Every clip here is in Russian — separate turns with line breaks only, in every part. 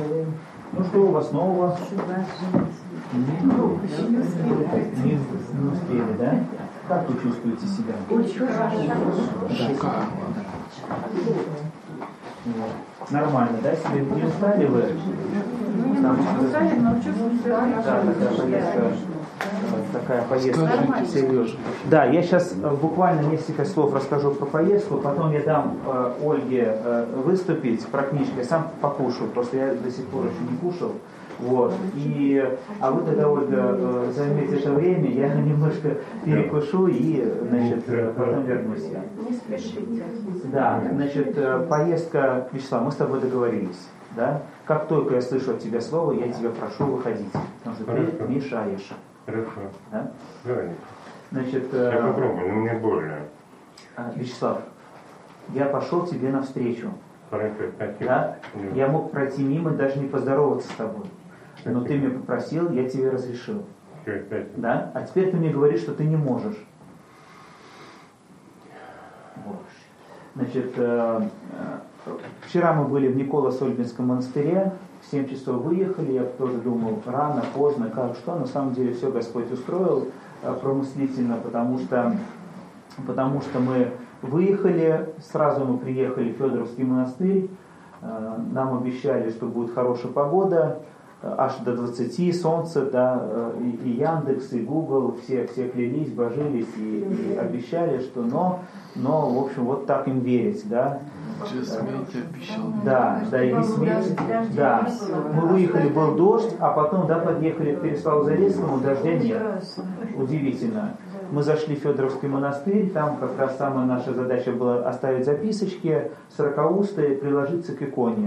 Ну что у вас нового? Не успели, да? Как вы чувствуете себя?
Очень хорошо.
Шикарно. Нормально, да? Себе не устали вы?
Ну, немножко устали, но чувствую себя хорошо.
Такая поездка, Сереж. Да, я сейчас буквально несколько слов расскажу про поездку, потом я дам Ольге выступить про книжки, я сам покушаю, просто я до сих пор еще не кушал. Вот. А вы тогда, Ольга, займете это время, я немножко перекушу и, значит, потом вернусь я.
Не спешите.
Да, значит, поездка, Вячеслав, мы с тобой договорились, да? Как только я слышу от тебя слово, я тебя прошу выходить, потому что ты мешаешь.
Хорошо.
Да?
Давай.
Значит,
Я попробую, но мне больно.
Вячеслав, я пошел тебе навстречу.
Хорошо, спасибо.
Да? Я мог пройти мимо, даже не поздороваться с тобой. Но ты меня попросил, я тебе разрешил.
Все, спасибо.
Да? А теперь ты мне говоришь, что ты не можешь. Вот. Значит, вчера мы были в Николо-Сольбинском монастыре, в 7 часов выехали, я тоже думал, рано, поздно, как, что. На самом деле все Господь устроил промыслительно, потому что мы выехали, сразу мы приехали в Федоровский монастырь, нам обещали, что будет хорошая погода, аж до 20, солнце, да, и Яндекс, и Google, все клялись, божились и обещали, что но, в общем, вот так им верить, да. Да, и весь месяц, да. Мы выехали, был дождь, а потом, да, подъехали к Переславу-Зарецкому, дождя нет. Удивительно. Мы зашли в Федоровский монастырь, там как раз самая наша задача была оставить записочки, 40-устые, приложиться к иконе.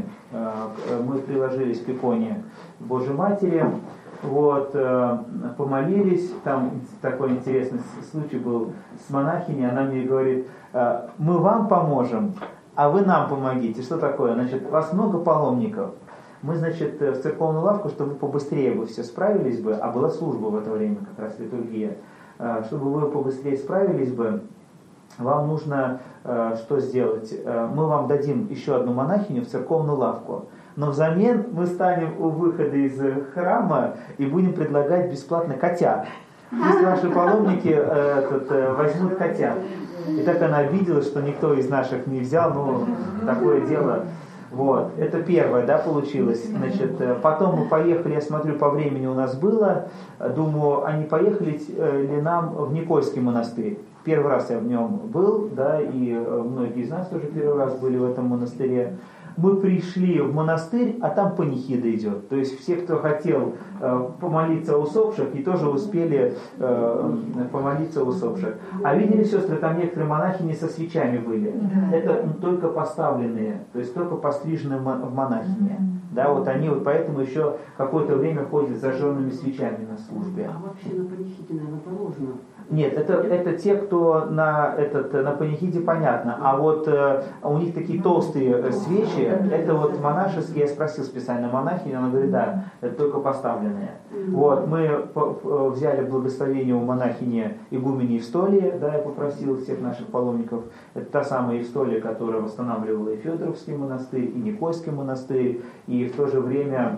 Мы приложились к иконе Божьей Матери, вот, помолились, там такой интересный случай был с монахиней, она мне говорит, мы вам поможем, а вы нам помогите. Что такое? Значит, у вас много паломников. Мы, значит, в церковную лавку, чтобы побыстрее вы все справились бы, а была служба в это время, как раз литургия, чтобы вы побыстрее справились бы, вам нужно что сделать? Мы вам дадим еще одну монахиню в церковную лавку, но взамен мы станем у выхода из храма и будем предлагать бесплатно котят. Если ваши паломники возьмут котят. И так она обиделась, что никто из наших не взял, такое дело. Вот, это первое, да, получилось. Значит, потом мы поехали, я смотрю, по времени у нас было, думаю, а не поехали ли нам в Никольский монастырь? Первый раз я в нем был, да, и многие из нас тоже первый раз были в этом монастыре. Мы пришли в монастырь, а там панихида идет. То есть все, кто хотел помолиться о усопших, и тоже успели помолиться о усопших. А видели, сестры, там некоторые монахини со свечами были. Это только поставленные, то есть только постриженные в монахини. Да, вот они вот поэтому еще какое-то время ходят с зажженными свечами на службе.
А вообще на панихиде, наверное, положено?
Нет, это те, кто на панихиде, понятно. А вот у них такие толстые свечи, это вот монашеские, я спросил специально монахиню, она говорит, да, это только поставленные. Вот, мы взяли благословение у монахини игумени Евстолии, да, я попросил всех наших паломников, это та самая Евстолия, которая восстанавливала и Федоровский монастырь, и Никольский монастырь, и в то же время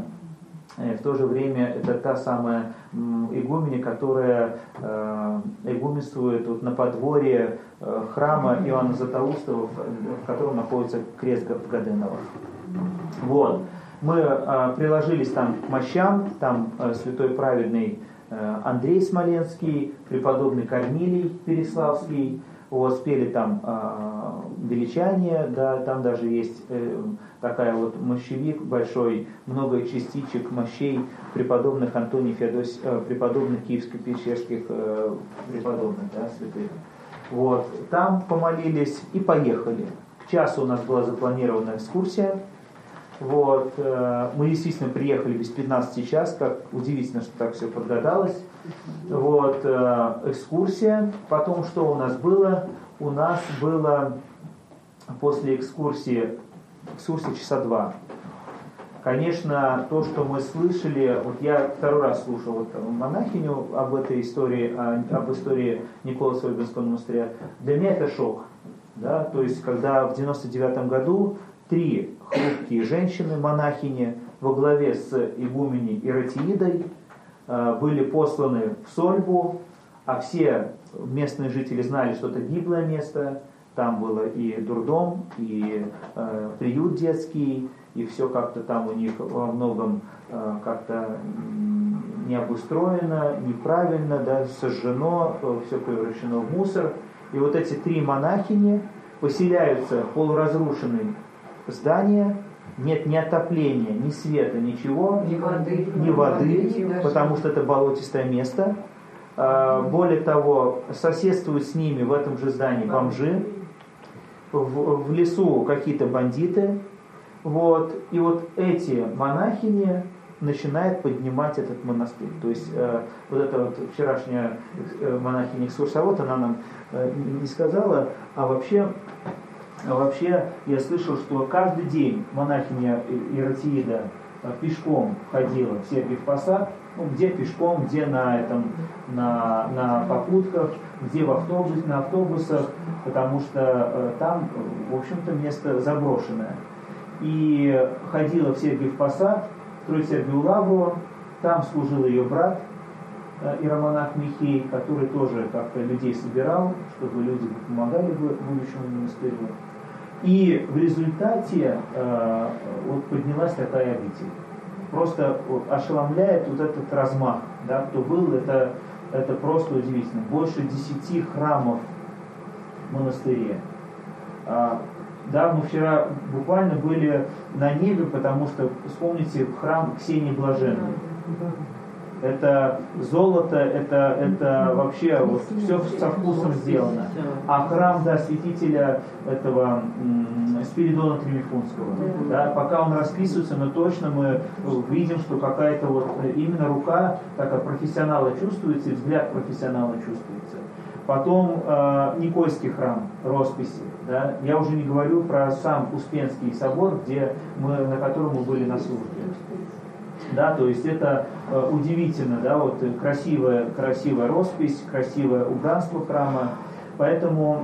это та самая игуменя, которая игуменствует вот на подворье храма Иоанна Златоустова, в котором находится крест Гаденова. Вот. Мы приложились там к мощам, там святой праведный Андрей Смоленский, преподобный Корнилий Переславский, вот, спели там величание, да, там даже есть такая вот мощевик большой, много частичек мощей преподобных Антоний преподобных киевско-печерских преподобных, да, святых. Вот, там помолились и поехали. К часу у нас была запланирована экскурсия. Вот, мы действительно приехали без 15 час, как удивительно, что так все подгадалось. Вот, экскурсия. Потом что у нас было? У нас было после экскурсии часа 2. Конечно, то, что мы слышали, вот я второй раз слушал вот монахиню об этой истории, об истории Николо-Сольбинского монастыря, для меня это шок. Да? То есть, когда в 99 году 3 хрупкие женщины, монахини, во главе с игуменей Иратиидой были посланы в Сольбу, а все местные жители знали, что это гиблое место. Там было и дурдом, и приют детский, и все как-то там у них во многом как-то не обустроено, неправильно, да, сожжено, все превращено в мусор. И вот эти 3 монахини поселяются в полуразрушенные здания, нет ни отопления, ни света, ничего, ни воды, потому что это болотистое место. Более того, соседствуют с ними в этом же здании бомжи, в лесу какие-то бандиты. Вот. И вот эти монахини начинают поднимать этот монастырь. То есть вот эта вот вчерашняя монахиня-экскурсовод, она нам не сказала, а вообще я слышал, что каждый день монахиня Иратиида пешком ходила в Сергиев Посад, где пешком, где на попутках, где на автобусах, потому что там, в общем-то, место заброшенное. И ходила в Сергиев Посад, в Троице-Сергиеву лавру, там служил ее брат, иеромонах Михей, который тоже как-то людей собирал, чтобы люди помогали будущему монастырю. И в результате вот поднялась такая обитель. Просто вот ошеломляет вот этот размах, да, кто был, это просто удивительно. Больше 10 храмов в монастыре. Да, мы вчера буквально были на небе, потому что, вспомните, храм Ксении Блаженной. Это золото, это вообще вот все со вкусом сделано. А храм, да, святителя этого Спиридона Тремифунского, да, пока он расписывается, но точно мы видим, что какая-то вот именно рука такая профессионала чувствуется, и взгляд профессионала чувствуется. Потом Никольский храм, росписи. Да, я уже не говорю про сам Успенский собор, на котором мы были на службе. Да, то есть это удивительно, да, вот красивая роспись, красивое убранство храма. Поэтому,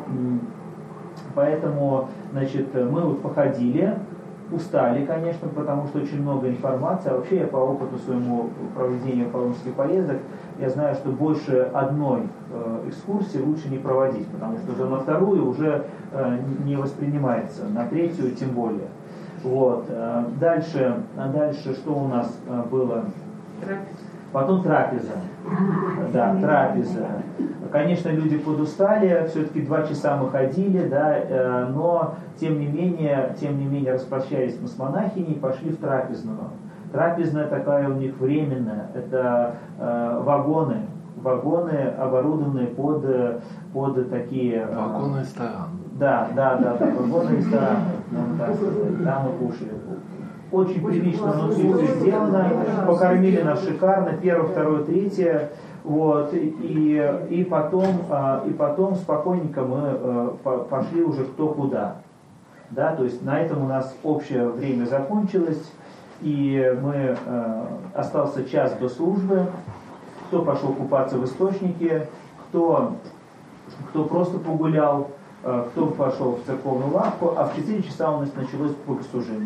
значит, мы вот походили, устали, конечно, потому что очень много информации. А вообще я по опыту своему проведения паломнических поездок, я знаю, что больше одной экскурсии лучше не проводить, потому что уже на вторую уже не воспринимается, на третью тем более. Вот. Дальше что у нас было? Потом трапеза. Да, трапеза. Конечно, люди подустали, все-таки 2 часа мы ходили, да, но тем не менее распрощались мы с монахиней и пошли в трапезную. Трапезная такая у них временная, это вагоны, оборудованные под такие...
Вагоны-ресторан.
Да, вагоны-ресторан, там мы кушали. Очень прилично внутри все сделано, покормили нас шикарно, 1, 2, 3, вот, и потом спокойненько мы пошли уже кто куда. Да, то есть на этом у нас общее время закончилось, и остался час до службы. Кто пошел купаться в источнике, кто просто погулял, кто пошел в церковную лавку, а в 4 часа у нас началось богослужение.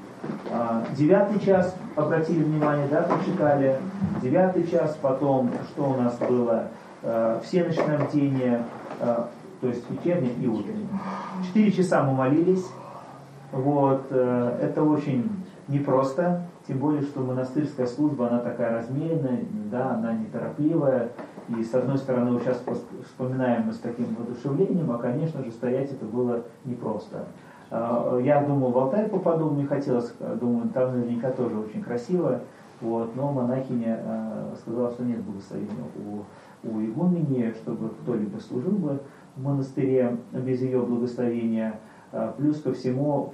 9 час, обратили внимание, да, почитали. 9 час, потом, что у нас было? Всеночное бдение, то есть вечернее и утреннее. 4 часа мы молились. Вот, это очень непросто, тем более, что монастырская служба, она такая размеренная, да, она неторопливая. И с одной стороны, вот сейчас вспоминаем мы с таким воодушевлением, а, конечно же, стоять это было непросто. Я думал, в Алтай попаду, мне хотелось, думаю, там наверняка тоже очень красиво, вот, но монахиня сказала, что нет благословения у игумени, чтобы кто-либо служил бы в монастыре без ее благословения. Плюс ко всему,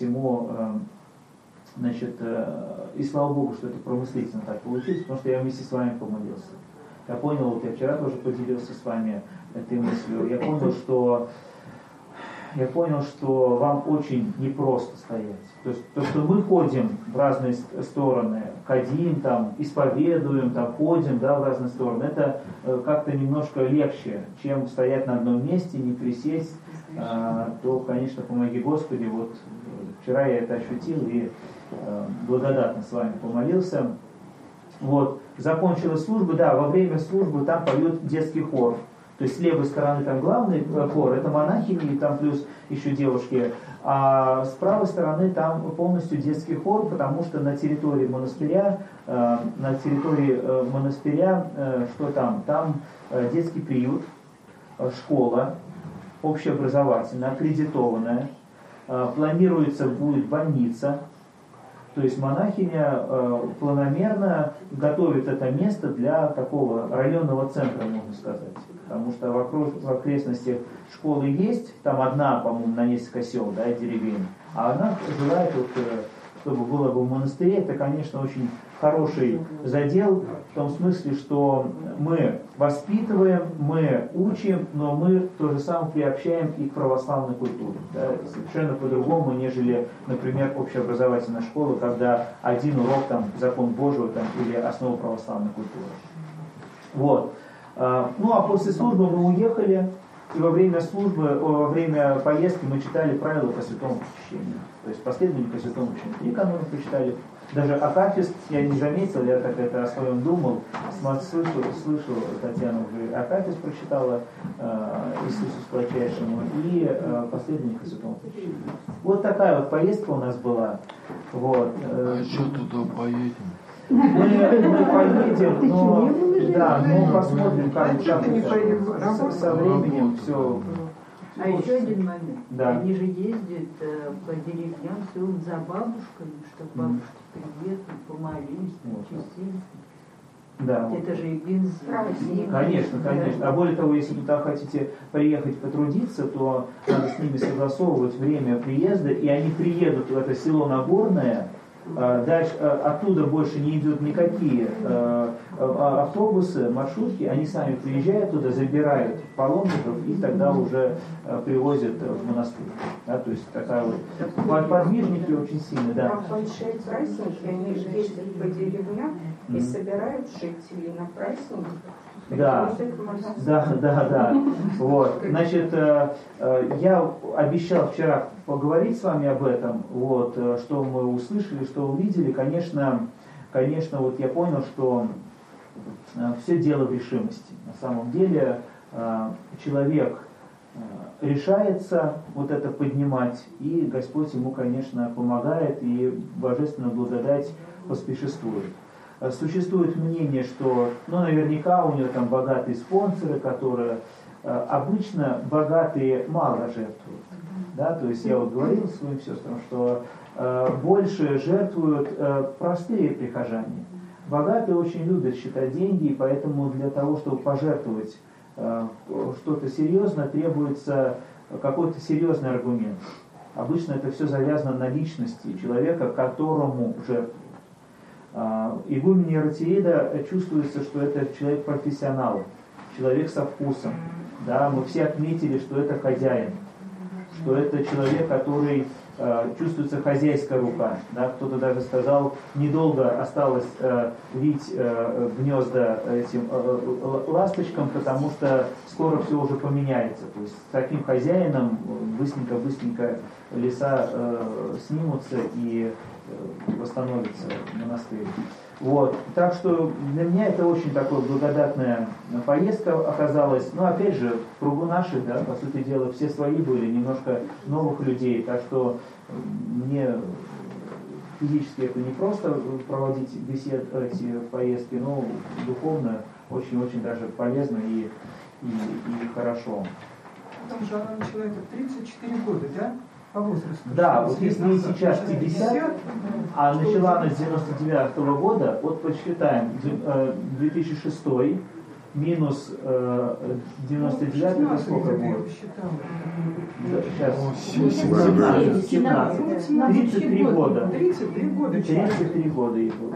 значит, и слава Богу, что это промыслительно так получилось, потому что я вместе с вами помолился. Я понял, вот я вчера тоже поделился с вами этой мыслью, я понял, что вам очень непросто стоять. То есть то, что мы ходим в разные стороны, ходим, там, исповедуем, там, ходим, да, в разные стороны, это как-то немножко легче, чем стоять на одном месте, не присесть, то, конечно, помоги Господи, вот Вчера я это ощутил и благодатно с вами помолился. Вот. Закончилась служба, да, во время службы там поет детский хор. То есть с левой стороны там главный хор, это монахини, и там плюс еще девушки. А с правой стороны там полностью детский хор, потому что на территории монастыря, что там? Там детский приют, школа, общеобразовательная, аккредитованная. Планируется будет больница. То есть монахиня планомерно готовит это место для такого районного центра, можно сказать. Потому что в окрестностях школы есть, там одна, по-моему, на несколько сел, да, деревень. А она желает, вот, чтобы было бы в монастыре. Это, конечно, очень хороший задел, в том смысле, что мы воспитываем, мы учим, но мы то же самое приобщаем и к православной культуре. Да, совершенно по-другому, нежели, например, общеобразовательная школа, когда один урок, там, закон Божий там, или основа православной культуры. Вот. Ну а после службы мы уехали, и во время поездки мы читали правила по святому причащению. То есть последование по святому причащению. 3 канона прочитали. Даже Акафист я не заметил, я так это о своем думал. Слышал, Татьяна уже Акафист прочитала Иисусу Сладчайшему и последование по святому причащению. Вот такая вот поездка у нас была. Вот.
А еще туда поедем?
Мы поедем, но посмотрим, как это со временем все.
А еще один момент.
Да.
Они же ездят по деревням за бабушками, чтобы бабушки приехали, помолились, причастились.
Да.
Это же и бензин.
Конечно. А более того, если туда хотите приехать потрудиться, то надо с ними согласовывать время приезда, и они приедут в это село Нагорное. Дальше оттуда больше не идут никакие автобусы, маршрутки, они сами приезжают туда, забирают паломников и тогда уже привозят в монастырь. Да, то есть такая вот подвижники очень сильные. Да.
Там большие праздники, они ездят по деревням и собирают жителей на праздники.
Да. Вот. Значит, я обещал вчера поговорить с вами об этом, вот, что мы услышали, что увидели. Конечно, вот я понял, что все дело в решимости. На самом деле человек решается вот это поднимать, и Господь ему, конечно, помогает, и божественная благодать поспешествует. Существует мнение, что, наверняка у него там богатые спонсоры, которые обычно богатые мало жертвуют. Да? То есть я вот говорил своим сестрам, что больше жертвуют простые прихожане. Богатые очень любят считать деньги, и поэтому для того, чтобы пожертвовать что-то серьезно, требуется какой-то серьезный аргумент. Обычно это все завязано на личности человека, которому жертвуют. Игумен Иератиида чувствуется, что это человек профессионал, человек со вкусом. Да, мы все отметили, что это хозяин, что это человек, который чувствуется хозяйская рука. Да, кто-то даже сказал, недолго осталось лить гнезда этим ласточкам, потому что скоро все уже поменяется. То есть с таким хозяином быстренько леса снимутся и восстановится монастырь. Вот. Так что для меня это очень такая благодатная поездка оказалась. Но опять же, в кругу наших, да, по сути дела, все свои были, немножко новых людей. Так что мне физически это не просто проводить эти поездки, но духовно очень-очень даже полезно и хорошо.
Потому что она начала это 34 года, да? По возрасту.
Да, вот если ей сейчас 50, а начала она с 99 года, вот посчитаем, 2006 минус 99, это сколько будет? Сейчас. 33 года. 33 года ей было.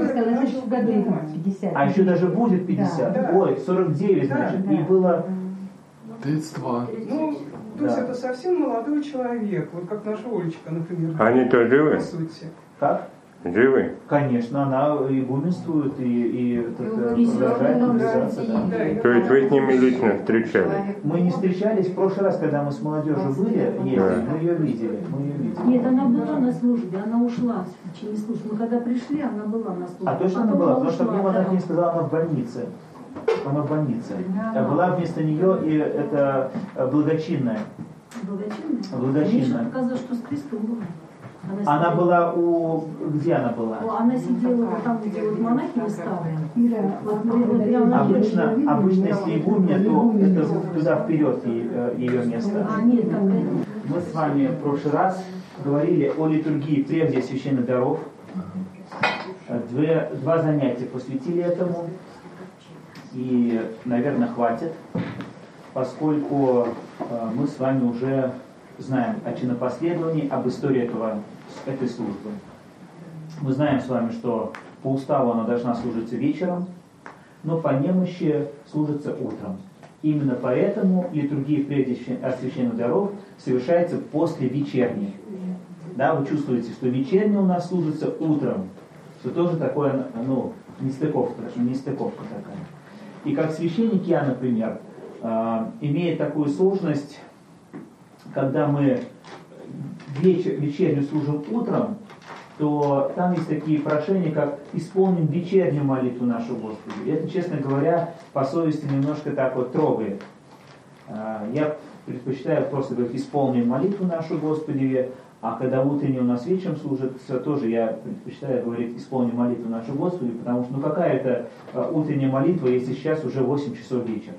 А еще даже будет 50.
Да.
Ой, 49, значит. Ей было
32.
То есть это совсем молодой человек, вот как наша Олечка, например.
Они то живы?
По сути.
как?
Живы?
Конечно, она игуменствует и продолжает наблюдаться. Да.
То есть вы с ними лично встречались?
Мы не встречались в прошлый раз, когда мы с молодежью были, мы ее видели.
Нет, она была на службе, она ушла в течение службы. Мы когда пришли, она была на службе.
А точно она была? Потому что мне она не сказала, она в больнице. Она в больнице. Была вместо нее и это благочинная. Благочинная.
Мне показалось, что с крестом была.
Она была у... Где она была?
Она сидела вот там, где вот монахини стали.
Обычно, если игуменья, то это туда вперед ее место.
Нет,
мы с вами в прошлый раз говорили о литургии прежде священных даров. Два занятия посвятили этому. И, наверное, хватит, поскольку мы с вами уже знаем о чинопоследовании, об истории этой службы. Мы знаем с вами, что по уставу она должна служиться вечером, но по немощи служится утром. Именно поэтому литургия прежде священных даров совершается после вечерней. Да, вы чувствуете, что вечерняя у нас служится утром, что тоже такое, нестыковка такая. И как священник я, например, имеет такую сложность, когда мы вечерню служим утром, то там есть такие прошения, как «исполним вечернюю молитву нашу Господу». И это, честно говоря, по совести немножко так вот трогает. Я предпочитаю просто говорить «исполним молитву нашу Господи», а когда утренний у нас вечером служится, тоже я предпочитаю говорить «исполним молитву нашу Господи», потому что какая это утренняя молитва, если сейчас уже 8 часов вечера.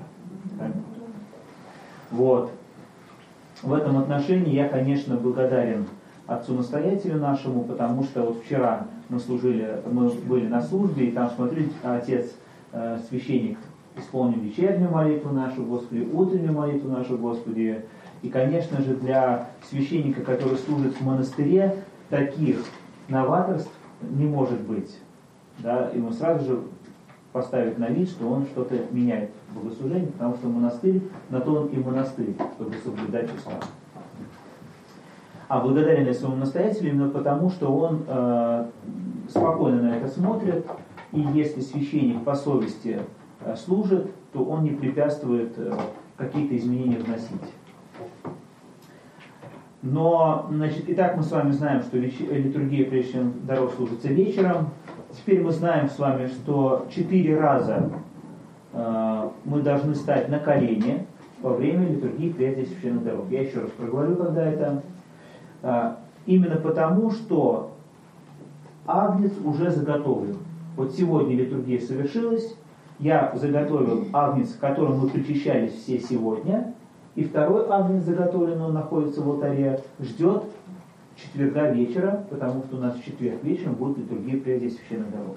Вот. В этом отношении я, конечно, благодарен отцу-настоятелю нашему, потому что вот вчера мы были на службе, и там, смотрите, отец, священник, исполнил вечернюю молитву нашу Господи, утреннюю молитву нашу Господи. И, конечно же, для священника, который служит в монастыре, таких новаторств не может быть. Да? Ему сразу же поставить на вид, что он что-то меняет в богослужении, потому что монастырь, на то он и монастырь, чтобы соблюдать устав. А благодарен я своему настоятелю именно потому, что он спокойно на это смотрит, и если священник по совести служит, то он не препятствует какие-то изменения вносить. Но, итак, мы с вами знаем, что литургия прежде священных даров служится вечером. Теперь мы знаем с вами, что 4 раза мы должны стать на колени во время литургии прежде священных даров. Я еще раз проговорю, когда это. Именно потому, что агнец уже заготовлен. Вот сегодня литургия совершилась, я заготовил агнец, которым мы причащались все сегодня, и второй агнец заготовлен, он находится в алтаре, ждет четверга вечера, потому что у нас в четверг вечером будет литургия прежде священных даров.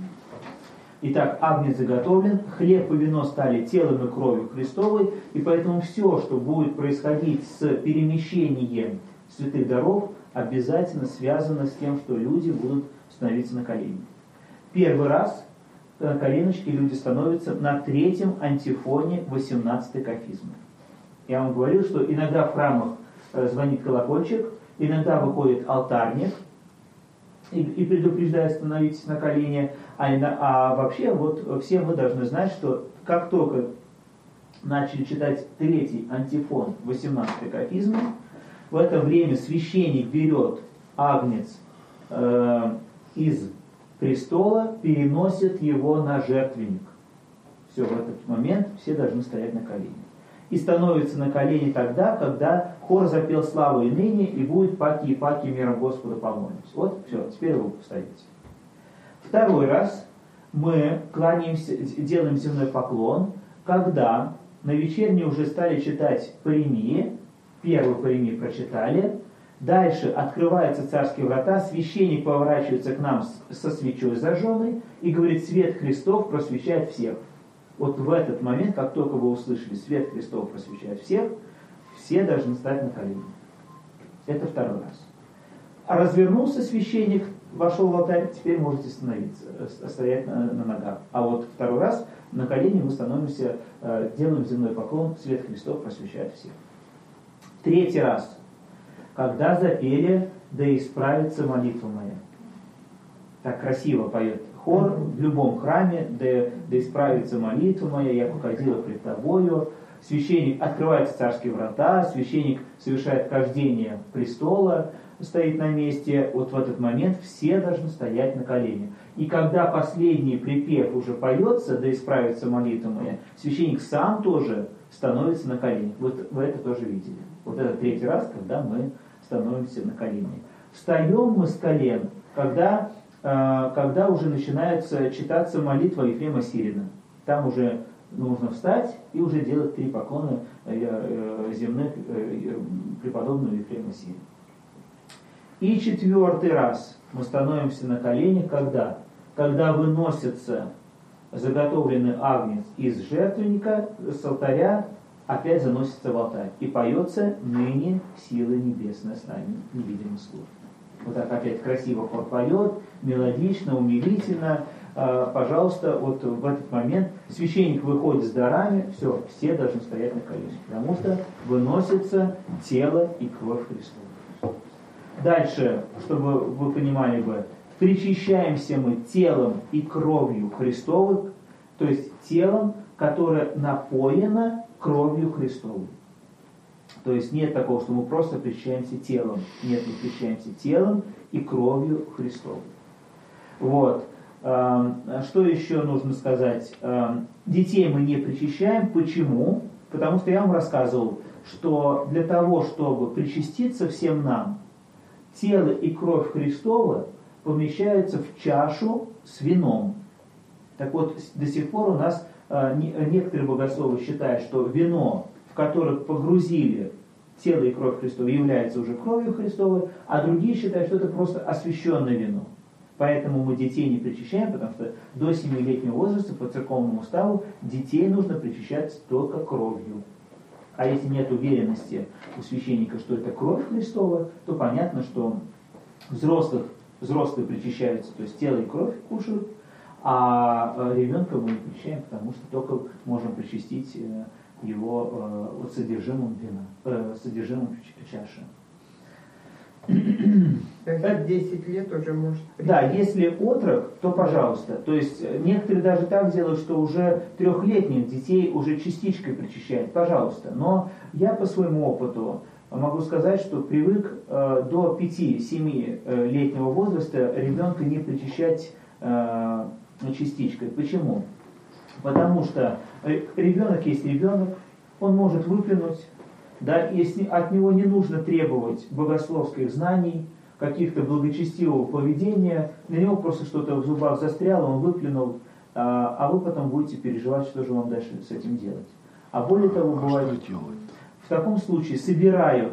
Итак, агнец заготовлен, хлеб и вино стали телом и кровью Христовой, и поэтому все, что будет происходить с перемещением святых даров, обязательно связано с тем, что люди будут становиться на колени. Первый раз на коленочки люди становятся на 3-м антифоне 18-й кафизмы. Я вам говорил, что иногда в храмах звонит колокольчик, иногда выходит алтарник и предупреждает: становитесь на колени. А вообще, вот все мы должны знать, что как только начали читать 3-й антифон 18-й кафизмы, в это время священник берет агнец из престола, переносит его на жертвенник. Все, в этот момент все должны стоять на колени. И становится на колени тогда, когда хор запел славу и ныне, и будет паки и паки миром Господа помолимся. Вот, все, теперь вы стоите. Второй раз мы кланяемся, делаем земной поклон, когда на вечерней уже стали читать паремии, первую паремию прочитали, дальше открываются царские врата, священник поворачивается к нам со свечой зажженной и говорит: свет Христов просвещает всех. Вот в этот момент, как только вы услышали «свет Христов просвещает всех», все должны стать на колени. Это второй раз. А развернулся священник, вошел в алтарь, теперь можете стоять на ногах. А вот второй раз на колени мы становимся, делаем земной поклон, свет Христов просвещает всех. 3-й раз, когда запели «Да исправится молитва моя». Так красиво поет хор в любом храме, да исправится молитва моя, я походила пред тобою. Священник открывает царские врата, священник совершает хождение престола, стоит на месте. Вот в этот момент все должны стоять на коленях. И когда последний припев уже поется, да исправится молитва моя, священник сам тоже становится на колени. Вот вы это тоже видели. Вот это третий раз, когда мы становимся на колени. Встаем мы с колен, когда уже начинается читаться молитва Ефрема Сирина. Там уже нужно встать и уже делать 3 поклона земных преподобного Ефрема Сирина. И 4-й раз мы становимся на коленях, когда выносится заготовленный агнец из жертвенника, с алтаря, опять заносится в алтарь. И поется «Ныне сила небесная с нами невидимо служит». Вот так опять красиво хор поет, мелодично, умилительно. Пожалуйста, вот в этот момент священник выходит с дарами, все должны стоять на коленях, потому что выносится тело и кровь Христова. Дальше, чтобы вы понимали бы, причащаемся мы телом и кровью Христовых, то есть телом, которое напоено кровью Христовой. То есть нет такого, что мы просто причащаемся телом. Нет, мы причащаемся телом и кровью Христовой. Вот. Что еще нужно сказать? Детей мы не причащаем. Почему? Потому что я вам рассказывал, что для того, чтобы причаститься всем нам, тело и кровь Христова помещаются в чашу с вином. Так вот, до сих пор у нас некоторые богословы считают, что вино, в которое погрузили тело и кровь Христова, является уже кровью Христовой, а другие считают, что это просто освященное вино. Поэтому мы детей не причащаем, потому что до 7-летнего возраста по церковному уставу детей нужно причащать только кровью. А если нет уверенности у священника, что это кровь Христова, то понятно, что взрослые причащаются, то есть тело и кровь кушают, а ребенка мы не причащаем, потому что только можем причастить его содержимым вина, содержимым чаши.
Тогда 10 лет уже может прийти.
Да, если отрок, то пожалуйста. То есть некоторые даже так делают, что уже 3-летних детей уже частичкой причащают. Пожалуйста. Но я по своему опыту могу сказать, что привык до 5-7-летнего возраста ребенка не причащать частичкой. Почему? Потому что ребенок есть ребенок, он может выплюнуть. Да, если от него не нужно требовать богословских знаний, каких-то благочестивого поведения, на него просто что-то в зубах застряло, он выплюнул, а вы потом будете переживать, что же вам дальше с этим делать. А более того, бывает, в таком случае собирают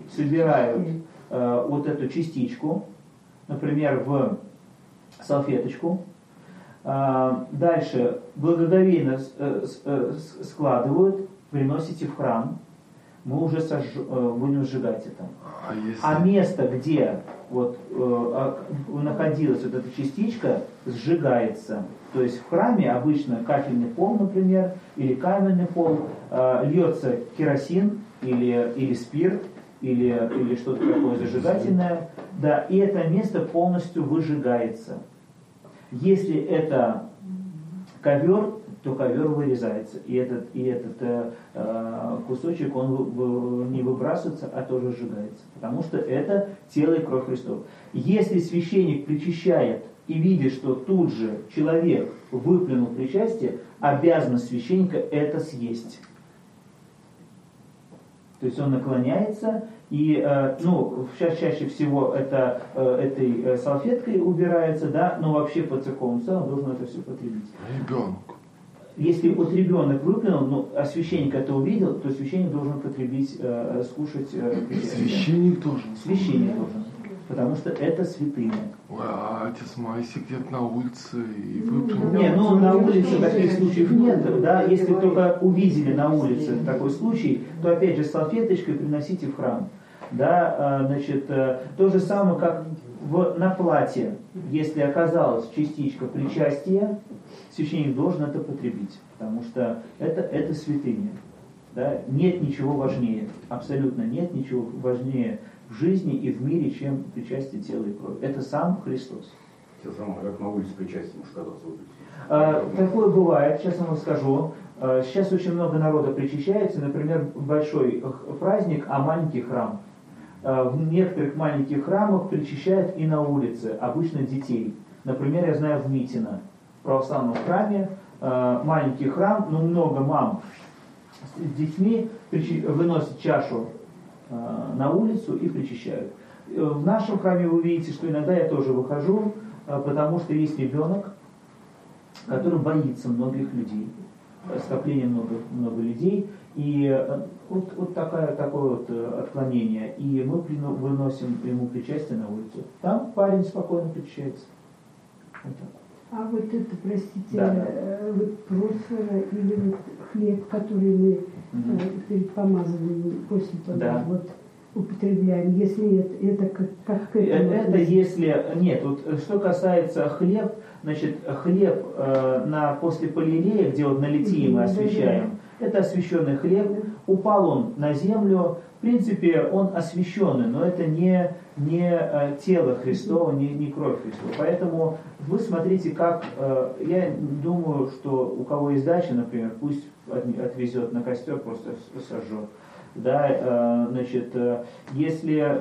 вот эту частичку, например, в салфеточку, дальше благоговейно складывают, приносите в храм, мы уже будем сжигать это. А место, где находилась вот эта частичка, сжигается. То есть в храме обычно кафельный пол, например, или каменный пол, льется керосин или спирт, или что-то такое зажигательное, да, и это место полностью выжигается. Если это ковер, то ковер вырезается, и этот кусочек, он не выбрасывается, а тоже сжигается, потому что это тело и кровь Христова. Если священник причащает и видит, что тут же человек выплюнул причастие, обязанность священника это съесть. То есть он наклоняется, и чаще всего это этой салфеткой убирается, да, но вообще по церковному уставу должен это все потребить.
Ребенок.
Если вот ребенок выплюнул, а священник это увидел, то священник должен потребить, скушать причастие.
Священник должен.
Священник должен, потому что это святыня.
Ой, а отец Моисей где-то на улице и выплюнул.
Не, на улице таких случаев нет, да, если только увидели на улице такой случай, то опять же салфеточкой приносите в храм. Да, значит, то же самое, как на платье, если оказалась частичка причастия, священник должен это потребить, потому что это святыня. Да? Нет ничего важнее, абсолютно нет ничего важнее в жизни и в мире, чем причастие тела и крови. Это сам Христос.
Те самые, как на улице причастия может казаться.
Такое бывает, сейчас я вам скажу. Сейчас очень много народа причащается, например, большой праздник, а маленький храм. В некоторых маленьких храмах причащают и на улице, обычно детей. Например, я знаю в Митино, в православном храме, маленький храм, но много мам с детьми выносят чашу на улицу и причащают. В нашем храме вы видите, что иногда я тоже выхожу, потому что есть ребенок, который боится многих людей, скопления много людей, и вот такое вот отклонение. И мы выносим ему причастие на улицу. Там парень спокойно причащается. Вот так.
А вот это, простите,
Да.
вот просфора или вот хлеб, который мы перед помазанием после того,
Да.
вот употребляем, если это как к этому
Это
относится?
если нет, вот что касается хлеб, значит хлеб после полилея, где вот на литии мы освещаем, это освященный хлеб, упал он на землю, в принципе он освященный, но это не тело Христово, не кровь Христова. Поэтому вы смотрите, как, я думаю, что у кого есть дача, например, пусть отвезет на костер, просто сожжет. Да, значит, если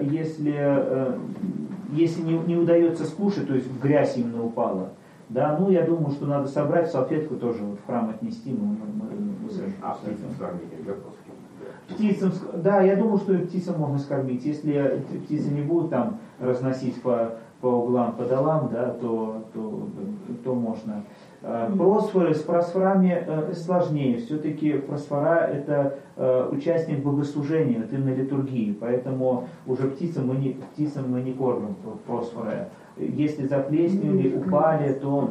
не удается скушать, то есть в грязь именно упала, да, ну я думаю, что надо собрать салфетку тоже вот в храм отнести, мы сожжем.
А птицам скормить нельзя просто?
Птицам, да, я думаю, что и птицам можно скормить. Если птицы не будут там разносить по углам, по долам, да, то можно. Просфоры, с просфорами сложнее. Все-таки просфора это участник богослужения, это именно литургии. Поэтому уже птицам мы не кормим просфоры. Если заплесневели, упали, то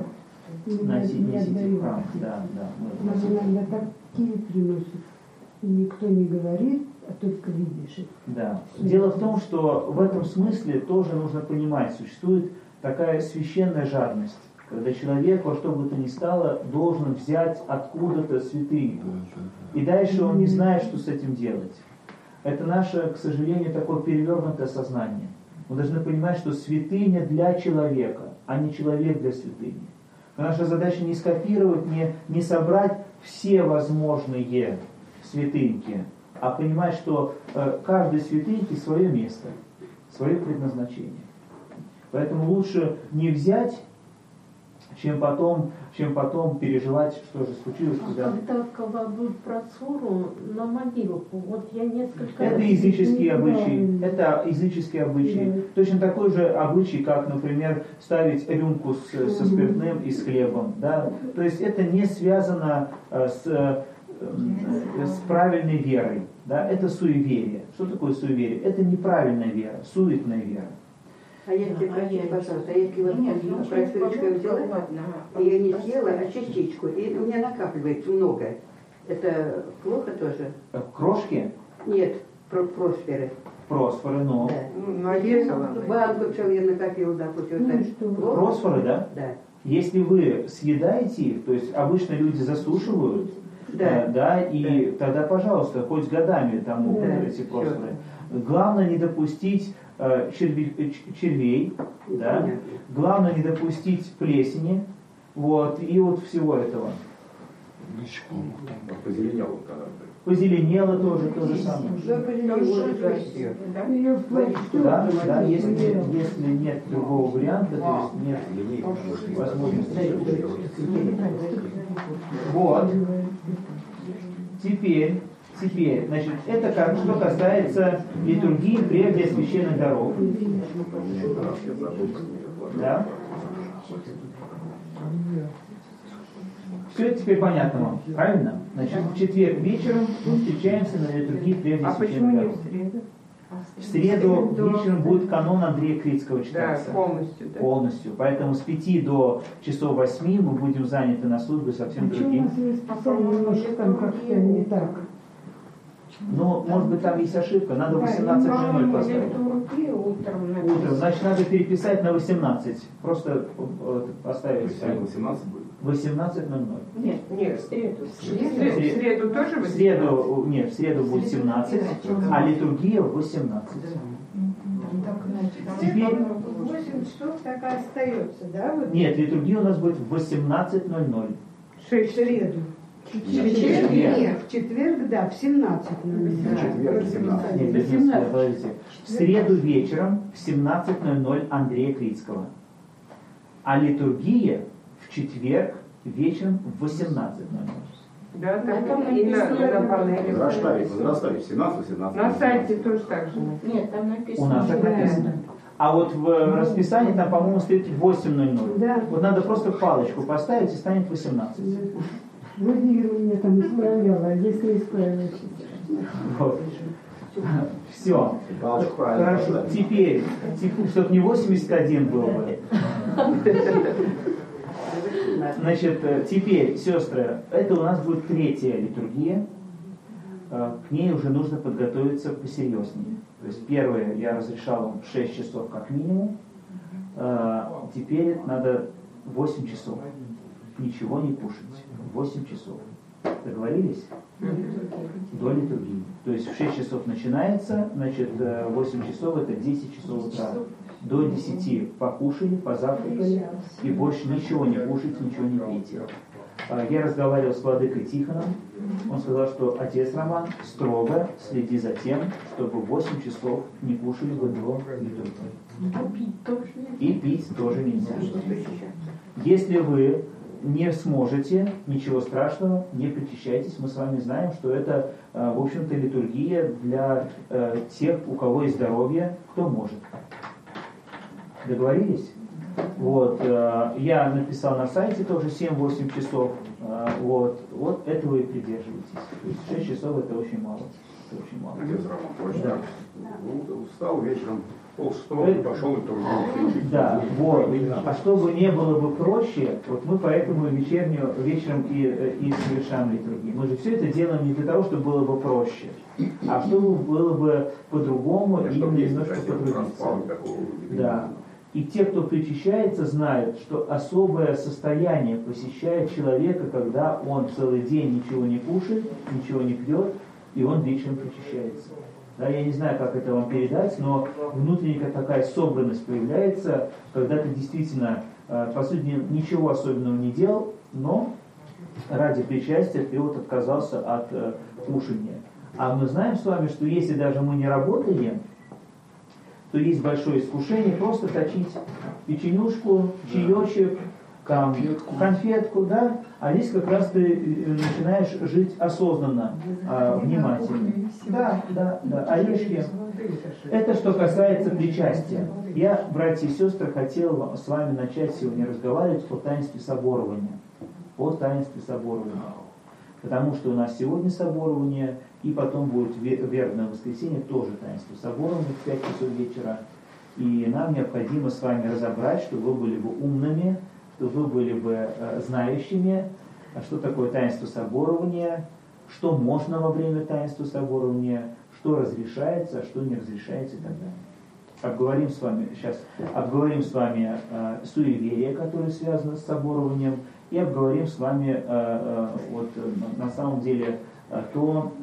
носите в храм. Да,
Нас иногда такие приносят. Никто не говорит, а только видишь их.
Да. Дело в том, что в этом смысле тоже нужно понимать, существует такая священная жадность, когда человек во что бы то ни стало должен взять откуда-то святыню. И дальше он не знает, что с этим делать. Это наше, к сожалению, такое перевернутое сознание. Мы должны понимать, что святыня для человека, а не человек для святыни. Наша задача не скопировать, не собрать все возможные святыньки, а понимать, что каждой святыньке свое место, свое предназначение. Поэтому лучше не взять, чем потом переживать, что же случилось.
Когда кладут просфору на могилку, вот я несколько
Это языческие обычаи. Это языческие обычаи. Точно такой же обычай, как, например, ставить рюмку со спиртным и с хлебом. Да? То есть это не связано с правильной верой. Да? Это суеверие. Что такое суеверие? Это неправильная вера, суетная вера.
А если, простите, пожалуйста, если вот просфорочку я взяла, и я не съела, а частичку, и у меня накапливается много, это плохо тоже?
Крошки?
Нет, просферы.
Просфоры, но...
Да. Банку целую я накопила, допустим.
Просфоры, да?
Да.
Если вы съедаете их, то есть обычно люди засушивают, да, и тогда, пожалуйста, хоть годами там могут эти просфоры. Главное не допустить червей, да? Главное не допустить плесени, вот, и вот всего этого.
Позеленело когда-то.
Позеленело тоже то же самое. Да, если нет другого варианта, то есть нет возможности. Вот. Теперь, значит, это как, что касается литургии прежде священных даров. Да? Все это теперь понятно вам, правильно? Значит, в четверг вечером мы встречаемся на литургии прежде священных даров. В среду вечером будет канон Андрея Критского читаться.
Да, полностью. Да.
Полностью. Поэтому с 5 до часов 8 мы будем заняты на службе совсем другим.
Почему у нас есть немножко там как-то не так?
Ну, может быть, там есть ошибка. Надо 18:00 поставить. Утром. Значит, надо переписать на 18. Просто поставить.
18 будет?
18:00.
Нет, в среду. В среду тоже 18?
В среду будет 17, а литургия в 18. Теперь...
8 часов так и остается, да? Вот?
Нет, литургия у нас будет в 18:00.
В среду. В четверг, да, в 17:00.
Четверг, 17.
Нет, без нас, подождите. В среду вечером в 17:00 Андрея Крицкого. А литургия в четверг вечером в 18:00.
Да, там и на панели.
Возрастали, 17.
На сайте тоже так же.
Нет, там написано.
У нас так написано. А вот в расписании там, по-моему, стоит 8:00.
Да.
Вот надо просто палочку поставить и станет 18.
Владимир меня там исправляла, а здесь не исправилась.
Вот. Все. Хорошо. Теперь, чтобы не 81 был бы. Значит, теперь, сестры, это у нас будет третья литургия. К ней уже нужно подготовиться посерьезнее. То есть первое я разрешал вам 6 часов как минимум. Теперь надо 8 часов. Ничего не кушать. 8 часов. Договорились? До литургии. То есть в 6 часов начинается, значит 8 часов это 10 часов утра. До 10 покушали, позавтракали и больше ничего не кушайте, ничего не пейте. Я разговаривал с владыкой Тихоном. Он сказал, что отец Роман строго следи за тем, чтобы 8 часов не кушали бы до литургии. И пить тоже нельзя. Если вы не сможете, ничего страшного, не причащайтесь. Мы с вами знаем, что это, в общем-то, литургия для тех, у кого есть здоровье, кто может. Договорились? Вот, я написал на сайте тоже 7-8 часов. Вот этого и придерживайтесь. То есть 6 часов это очень мало. Это очень мало.
Отец Роман, точно. Ну, встал вечером, 5:30 и пошел и тоже.
Да, вот. А чтобы не было бы проще, вот мы поэтому вечером и совершаем литургию. Мы же все это делаем не для того, чтобы было бы проще, а чтобы было бы по-другому и немножко потрудиться. Да. И те, кто причащается, знают, что особое состояние посещает человека, когда он целый день ничего не кушает, ничего не пьет, и он вечером причащается. Да, я не знаю, как это вам передать, но внутренняя такая собранность появляется, когда ты действительно, по сути, ничего особенного не делал, но ради причастия ты вот отказался от кушания. А мы знаем с вами, что если даже мы не работаем, то есть большое искушение просто точить печенюшку, чаечек, там, конфетку, да, а здесь как раз ты начинаешь жить осознанно, внимательно. Да, орешки. Это что касается причастия. Я, братья и сестры, хотел с вами начать сегодня разговаривать о таинстве соборования. О таинстве соборования. Потому что у нас сегодня соборование, и потом будет вербное воскресенье, тоже таинство соборования в 5 часов вечера. И нам необходимо с вами разобрать, чтобы вы были бы умными, чтобы вы были бы знающими, что такое таинство соборования, что можно во время таинства соборования, что разрешается, а что не разрешается и так далее. Обговорим с вами суеверие, которое связано с соборованием, и обговорим с вами на самом деле то,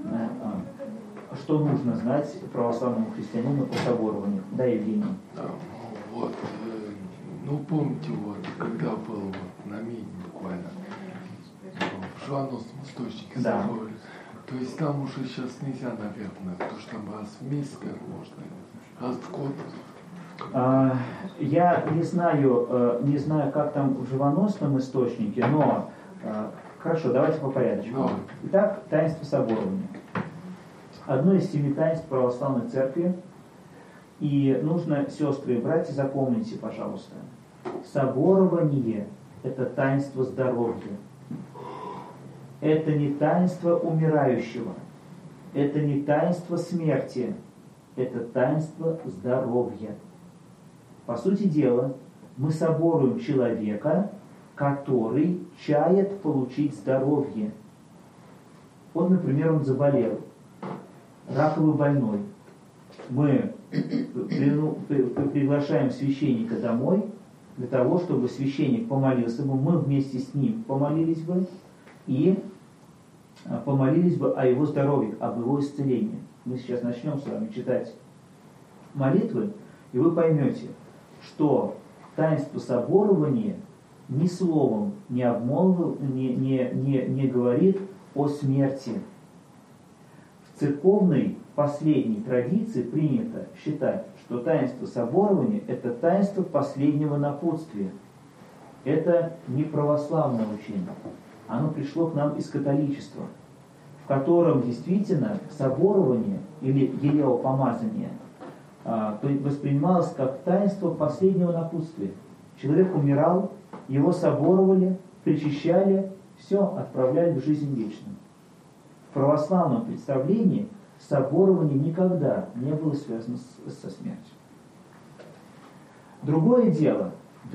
что нужно знать православному христианину о соборовании. Да, Евгений?
Вот, помните, когда был на Мине буквально, в Жваносном источнике соборе, то есть там уже сейчас нельзя, наверное, потому что там раз в месяц можно, раз в год.
Я не знаю, как там в Живоносном источнике, но хорошо, давайте по порядку. Итак, таинство соборования. Одно из 7 таинств православной церкви. И нужно, сестры и братья, запомните, пожалуйста, соборование – это таинство здоровья. Это не таинство умирающего. Это не таинство смерти. Это таинство здоровья. По сути дела, мы соборуем человека, который чает получить здоровье. Вот, например, он заболел, раковый больной. Мы приглашаем священника домой для того, чтобы священник помолился бы, мы вместе с ним помолились бы и помолились бы о его здоровье, об его исцелении. Мы сейчас начнем с вами читать молитвы, И вы поймете, что таинство соборования ни словом не говорит о смерти. В церковной последней традиции принято считать, что таинство соборования – это таинство последнего напутствия. Это не православное учение. Оно пришло к нам из католичества, в котором действительно соборование или елеопомазание воспринималось как таинство последнего напутствия. Человек умирал, его соборовали, причащали, все, отправляли в жизнь вечную. В православном представлении соборование никогда не было связано со смертью. Другое дело,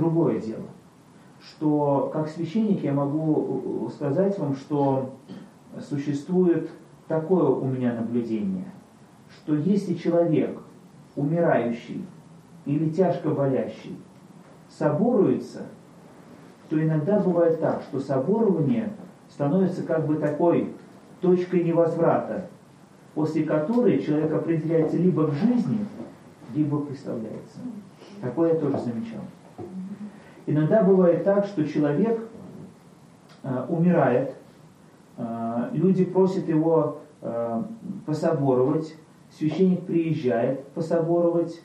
что как священник я могу сказать вам, что существует такое у меня наблюдение, что если человек, умирающий или тяжко болящий, соборуется, то иногда бывает так, что соборование становится как бы такой точкой невозврата, после которой человек определяется либо к жизни, либо представляется. Такое я тоже замечал. Иногда бывает так, что человек умирает, люди просят его пособоровать, священник приезжает пособоровать,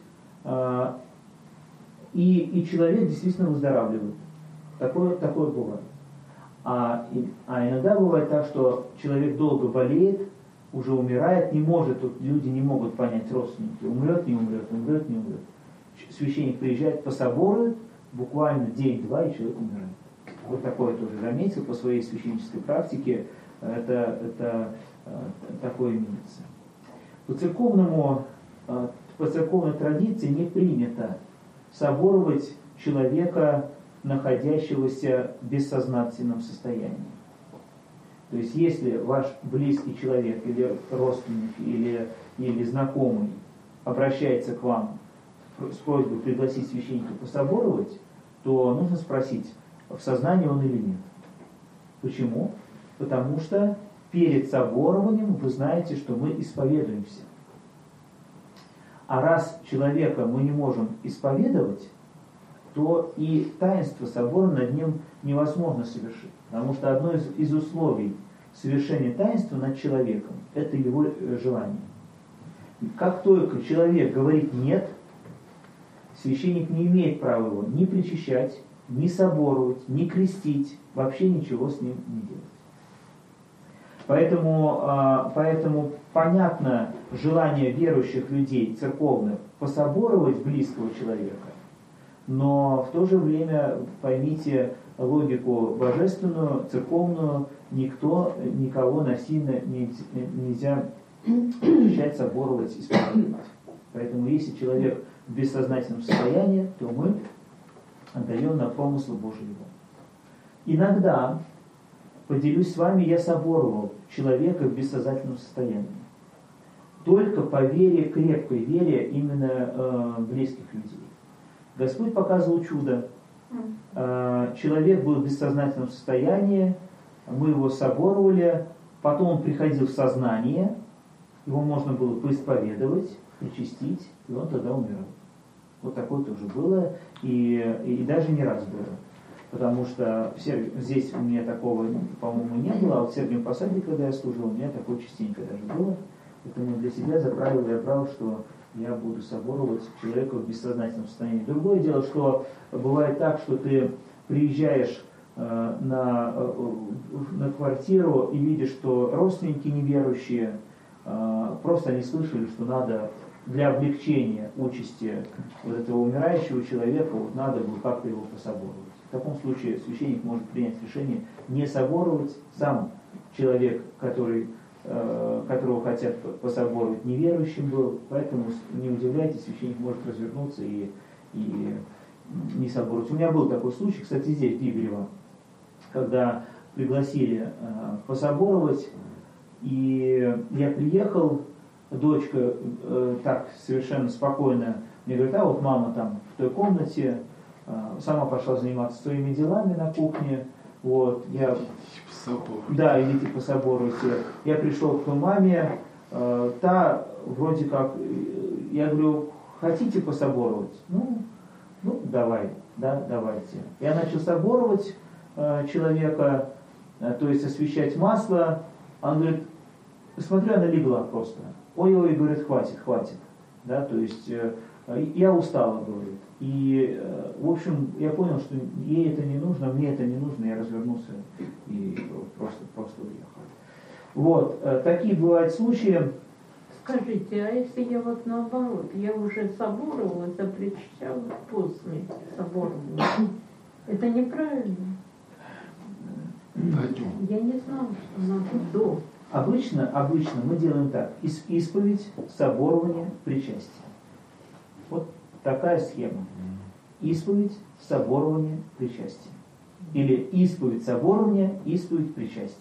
и человек действительно выздоравливает. Такое бывает. А иногда бывает так, что человек долго болеет, уже умирает, не может, тут люди не могут понять, родственники, умрет, не умрет. Священник приезжает, пособорует, буквально день-два, и человек умирает. Вот такое тоже заметил по своей священнической практике, это такое имеется. По церковной традиции не принято соборовать человека, находящегося в бессознательном состоянии. То есть, если ваш близкий человек, или родственник, или знакомый обращается к вам с просьбой пригласить священника пособоровать, то нужно спросить, в сознании он или нет. Почему? Потому что перед соборованием вы знаете, что мы исповедуемся. А раз человека мы не можем исповедовать, то и таинство собора над ним невозможно совершить. Потому что одно из условий совершения таинства над человеком – это его желание. Как только человек говорит «нет», священник не имеет права его ни причащать, ни соборовать, ни крестить, вообще ничего с ним не делать. Поэтому понятно желание верующих людей, церковных, пособоровать близкого человека, но в то же время поймите логику божественную, церковную, никого насильно нельзя причащать, соборовать, исповедовать. Поэтому если человек в бессознательном состоянии, то мы отдаем на промысл Божьего. Иногда, поделюсь с вами, я соборовал человека в бессознательном состоянии. Только по вере, крепкой вере именно близких людей. Господь показывал чудо. Человек был в бессознательном состоянии, мы его соборовали, потом он приходил в сознание, его можно было поисповедовать, причастить, и он тогда умирал. Вот такое тоже было, и даже не раз было. Потому что здесь у меня такого, по-моему, не было, а в Сергиевом Посаде, когда я служил, у меня такое частенько даже было. Поэтому для себя за правило я брал, что я буду соборовать человека в бессознательном состоянии. Другое дело, что бывает так, что ты приезжаешь на квартиру и видишь, что родственники неверующие, просто они слышали, что надо для облегчения участи вот этого умирающего человека, вот надо было как-то его пособоровать. В таком случае священник может принять решение не соборовать. Сам человек, которого хотят пособоровать, неверующим был, поэтому не удивляйтесь, священник может развернуться и не соборовать. У меня был такой случай, кстати, здесь, в Биберево, когда пригласили пособоровать, и я приехал, дочка так совершенно спокойно мне говорит, а вот мама там в той комнате, сама пошла заниматься своими делами на кухне, вот, я... Да, идите пособоруйте. Я пришел к маме, та вроде как, я говорю, хотите пособоровать? Ну, давай, да, давайте. Я начал соборовать человека, то есть освещать масло. Он говорит, смотрю, она легла просто. Ой-ой, говорит, хватит. Да, то есть я устала, говорит. И, в общем, я понял, что ей это не нужно, мне это не нужно, я развернулся и просто уехал. Вот, такие бывают случаи.
Скажите, а если я вот наоборот, я уже соборовалась, а причащалась после соборования, это неправильно? Я не знала, что надо до.
Обычно мы делаем так. Исповедь, соборование, причастие. Вот такая схема. Исповедь, соборование, причастие. Или исповедь, соборование, исповедь, причастие.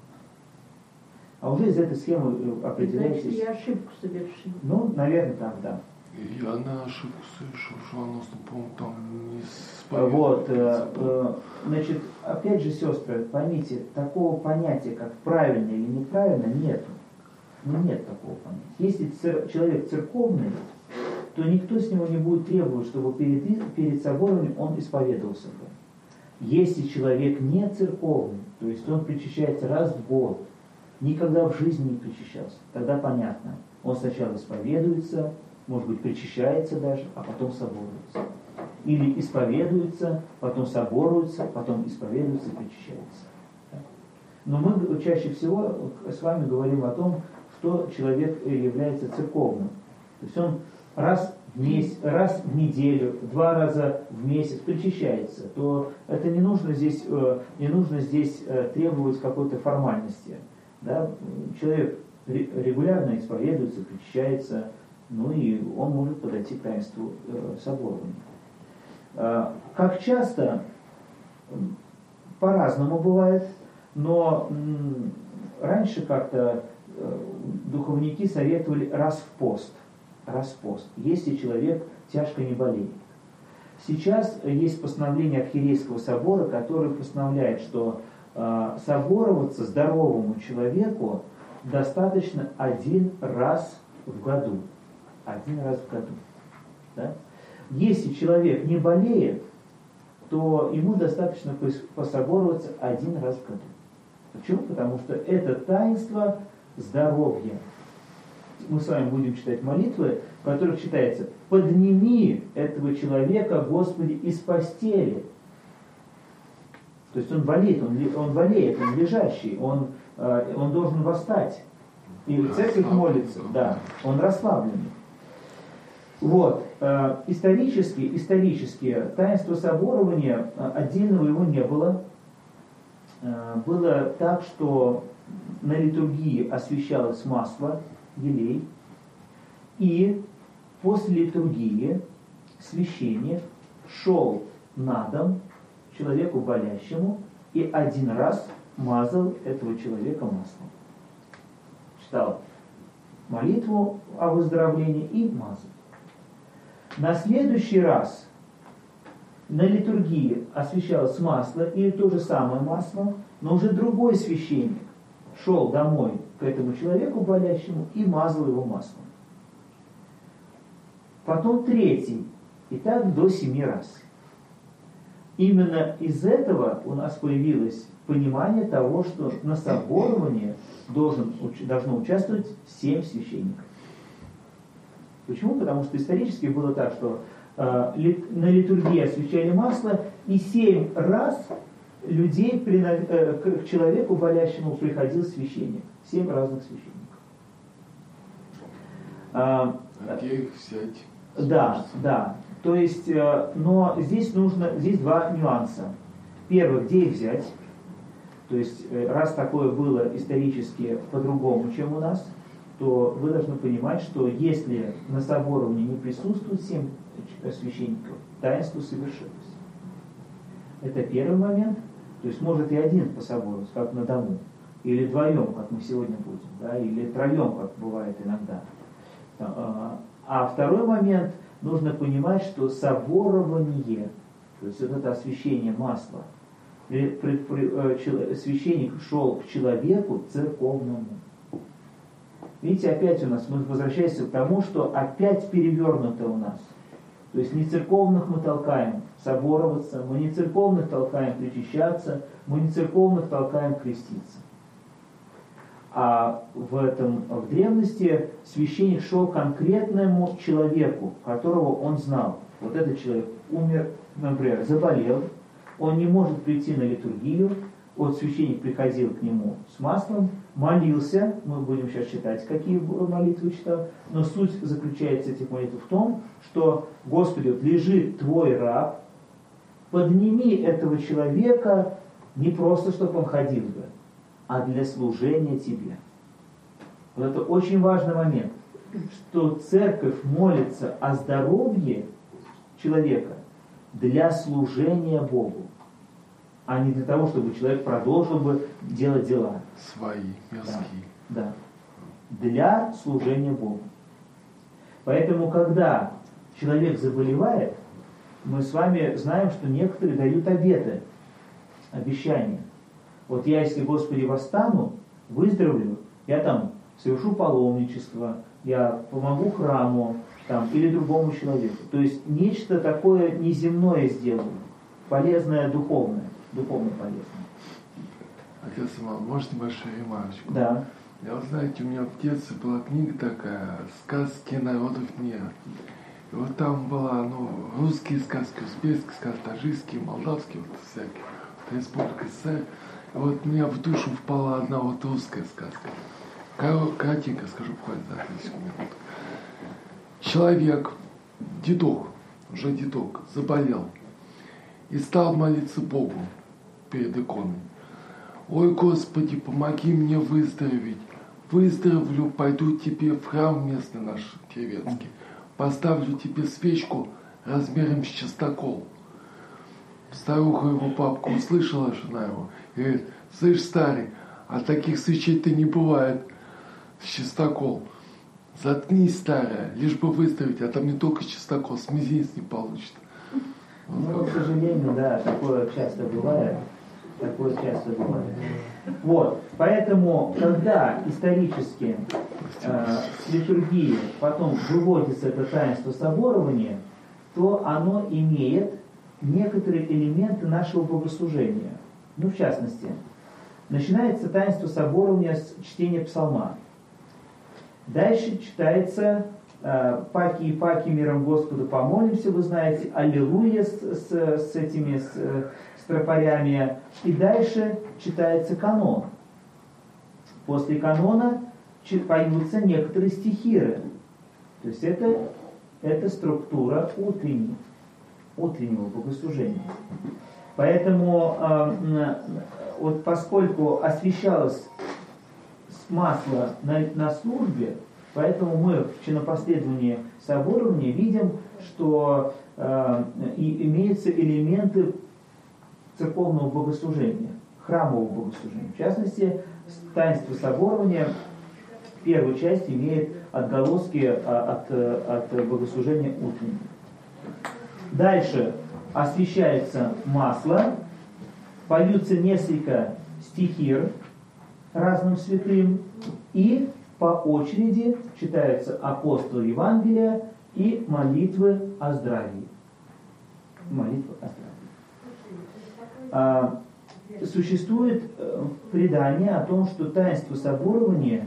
А уже из этой схемы определяетесь.
Значит, я ошибку совершил.
Ну, наверное, так, да.
Я на ошибку совершил, что оно, по-моему, там не
Вот, значит, опять же, сестры, поймите, такого понятия, как правильно или неправильно, нету. Ну, нет такого понятия. Если человек церковный, то никто с него не будет требовать, чтобы перед собором он исповедовался бы. Если человек не церковный, то есть он причащается раз в год, никогда в жизни не причащался, тогда понятно. Он сначала исповедуется, может быть, причащается даже, а потом соборуется. Или исповедуется, потом соборуется, потом исповедуется и причащается. Но мы чаще всего с вами говорим о том, что человек является церковным. То есть он раз в месяц, раз в неделю, 2 раза в месяц причащается, то это не нужно здесь требовать какой-то формальности. Да? Человек регулярно исповедуется, причащается, ну и он может подойти к таинству соборования. Как часто, по-разному бывает, но раньше как-то духовники советовали раз в пост, если человек тяжко не болеет. Сейчас есть постановление Архиерейского собора, которое постановляет, что собороваться здоровому человеку достаточно 1 раз в году. 1 раз в году. Да? Если человек не болеет, то ему достаточно пособороваться 1 раз в году. Почему? Потому что это таинство здоровья. Мы с вами будем читать молитвы, в которых читается: «Подними этого человека, Господи, из постели». То есть он болеет, он лежащий, он должен восстать. И церковь молится, да, он расслабленный. Вот, исторически таинство соборования, отдельного его не было. Было так, что на литургии освящалось масло, елей, и после литургии священник шел на дом человеку болящему и 1 раз мазал этого человека маслом. Читал молитву о выздоровлении и мазал. На следующий раз на литургии освящалось масло, или то же самое масло, но уже другой священник шел домой к этому человеку болящему и мазал его маслом. Потом 3-й, и так до 7 раз. Именно из этого у нас появилось понимание того, что на соборовании должно участвовать 7 священников. Почему? Потому что исторически было так, что на литургии освящали масло, и 7 раз людей к человеку болящему приходил священник. 7 разных священников.
Где их взять?
Да. То есть, но здесь 2 нюанса. Первый, где их взять? То есть, раз такое было исторически по-другому, чем у нас, то вы должны понимать, что если на соборовании не присутствует 7 священников, таинство совершилось. Это первый момент. То есть может и 1 пособороваться, как на дому, или 2, как мы сегодня будем, да, или 3, как бывает иногда. А второй момент, нужно понимать, что соборование, то есть вот это освящение масла, священник шел к человеку церковному. Видите, опять у нас, мы возвращаемся к тому, что опять перевернуто у нас. То есть не церковных мы толкаем собороваться, мы не церковных толкаем причащаться, мы не церковных толкаем креститься. А в древности священник шел к конкретному человеку, которого он знал. Вот этот человек умер, например, заболел, он не может прийти на литургию, вот священник приходил к нему с маслом, молился, мы будем сейчас читать, какие молитвы читал, но суть заключается этих молитв в том, что, Господи, вот лежит Твой раб, подними этого человека не просто, чтобы он ходил бы, а для служения Тебе. Вот это очень важный момент, что церковь молится о здоровье человека для служения Богу, а не для того, чтобы человек продолжил бы делать дела.
Свои, мирские.
Да. Для служения Богу. Поэтому, когда человек заболевает, мы с вами знаем, что некоторые дают обеты, обещания. Вот я, если, Господи, восстану, выздоровлю, я там совершу паломничество, я помогу храму там, или другому человеку. То есть нечто такое неземное сделаю, полезное духовное, духовно полезное.
Отец Иван, может небольшую ремарочку?
Да.
Я, вот, знаете, у меня в детстве была книга такая «Сказки народов мира». И вот там была, русские сказки, узбекские сказки, таджикские, молдавские, вот всякие. Вот Республика СССР. И вот мне в душу впала одна вот русская сказка. Кратенько скажу, буквально за 30 минут. Человек, уже дедок, заболел и стал молиться Богу перед иконой. Ой, Господи, помоги мне выздороветь. Выздоровлю, пойду тебе в храм местный наш деревенский. Поставлю тебе свечку размером с частокол. Старуха его папку услышала, жена его, и говорит: слышь, старый, а таких свечей-то не бывает с частокол. Заткнись, старая, лишь бы выздороветь, а там не только частокол, с мизинец не получит.
Ну, к сожалению, да, такое часто бывает. Вот, поэтому, когда исторически с литургии потом выводится это таинство соборования, то оно имеет некоторые элементы нашего богослужения. Ну, в частности, начинается таинство соборования с чтения псалма. Дальше читается «Паки и паки, миром Господу помолимся», вы знаете, «Аллилуйя» с этими тропарями. И дальше читается канон. После канона поются некоторые стихиры. То есть это структура утреннего богослужения. Поэтому вот поскольку освещалось масло на службе, поэтому мы в чинопоследовании соборования видим, что и имеются элементы церковного богослужения, храмового богослужения. В частности, таинство соборования в первой части имеет отголоски от богослужения утреннего. Дальше освещается масло, поются несколько стихир разным святым, и по очереди читаются апостол Евангелия и молитвы о здравии. Существует предание о том, что в таинстве соборования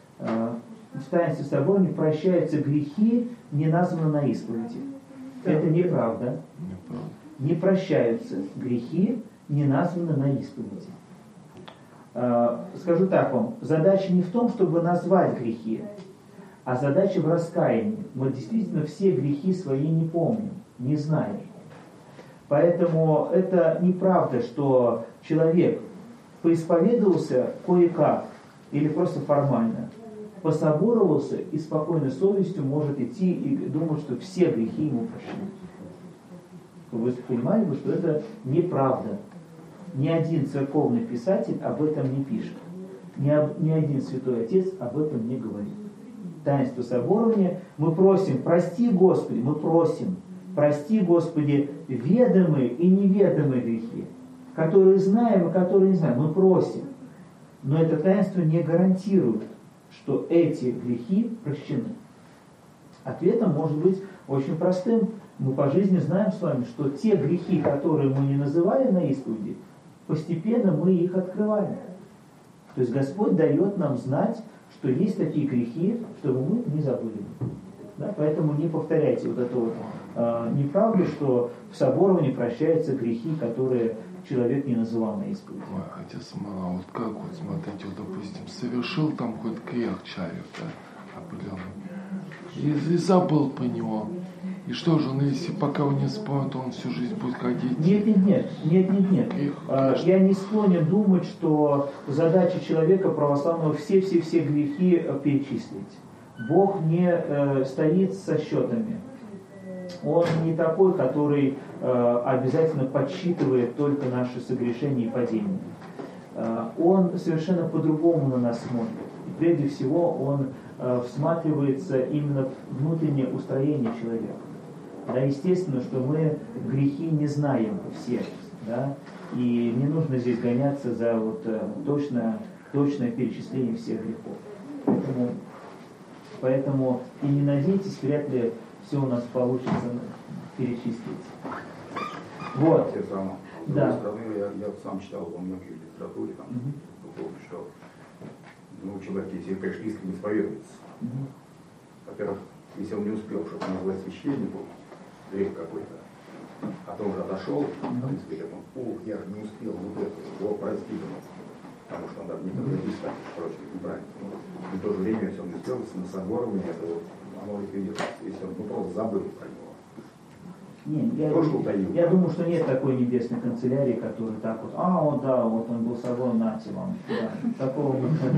прощаются грехи, не названы на исповеди. Это неправда. Не прощаются грехи, не названы на исповеди. Скажу так вам, задача не в том, чтобы назвать грехи, а задача в раскаянии. Мы действительно все грехи свои не помним, не знаем. Поэтому это неправда, что человек поисповедовался кое-как или просто формально, пособоровался и спокойной совестью может идти и думать, что все грехи ему прощены. Вы понимаете, что это неправда. Ни один церковный писатель об этом не пишет. Ни один святой отец об этом не говорит. Таинство соборования мы просим: прости, Господи, прости, Господи, ведомые и неведомые грехи, которые знаем и которые не знаем. Мы просим. Но это таинство не гарантирует, что эти грехи прощены? Ответом может быть очень простым. Мы по жизни знаем с вами, что те грехи, которые мы не называли на исповеди, постепенно мы их открываем. То есть Господь дает нам знать, что есть такие грехи, чтобы мы не забыли. Да? Поэтому не повторяйте вот эту вот неправду, что в соборовании прощаются грехи, которые человек не называл на исповеди.
Ой, отец Мала, вот как вот, смотрите, вот, допустим, совершил там хоть грех человек, да, определенный, и забыл по него. И что же, ну если пока он не вспомнит, он всю жизнь будет ходить?
Нет. Я не склонен думать, что задача человека православного все грехи перечислить. Бог не стоит со счетами. Он не такой, который обязательно подсчитывает только наши согрешения и падения. Он совершенно по-другому на нас смотрит. И прежде всего он всматривается именно в внутреннее устроение человека. Да, естественно, что мы грехи не знаем все, да, и не нужно здесь гоняться за вот, точное перечисление всех грехов. Поэтому и не надейтесь, вряд ли все у нас получится перечислить. Вот.
С другой стороны, я сам читал во многих литературе, там, что человек, если пришли искренне исповедоваться, во-первых, если он не успел, чтобы назвать священнику, грех какой-то, а то уже отошел, в принципе, я же не успел, вот это, его прости, потому что он даже не подразистает, прочее, неправильно. Но в то же время, если он не успел, на соборовании, это вот, оно ликвидируется, если он просто забыл про него.
Нет, я думаю, что нет такой небесной канцелярии, которая так вот, он был собой нати вам. Да, такого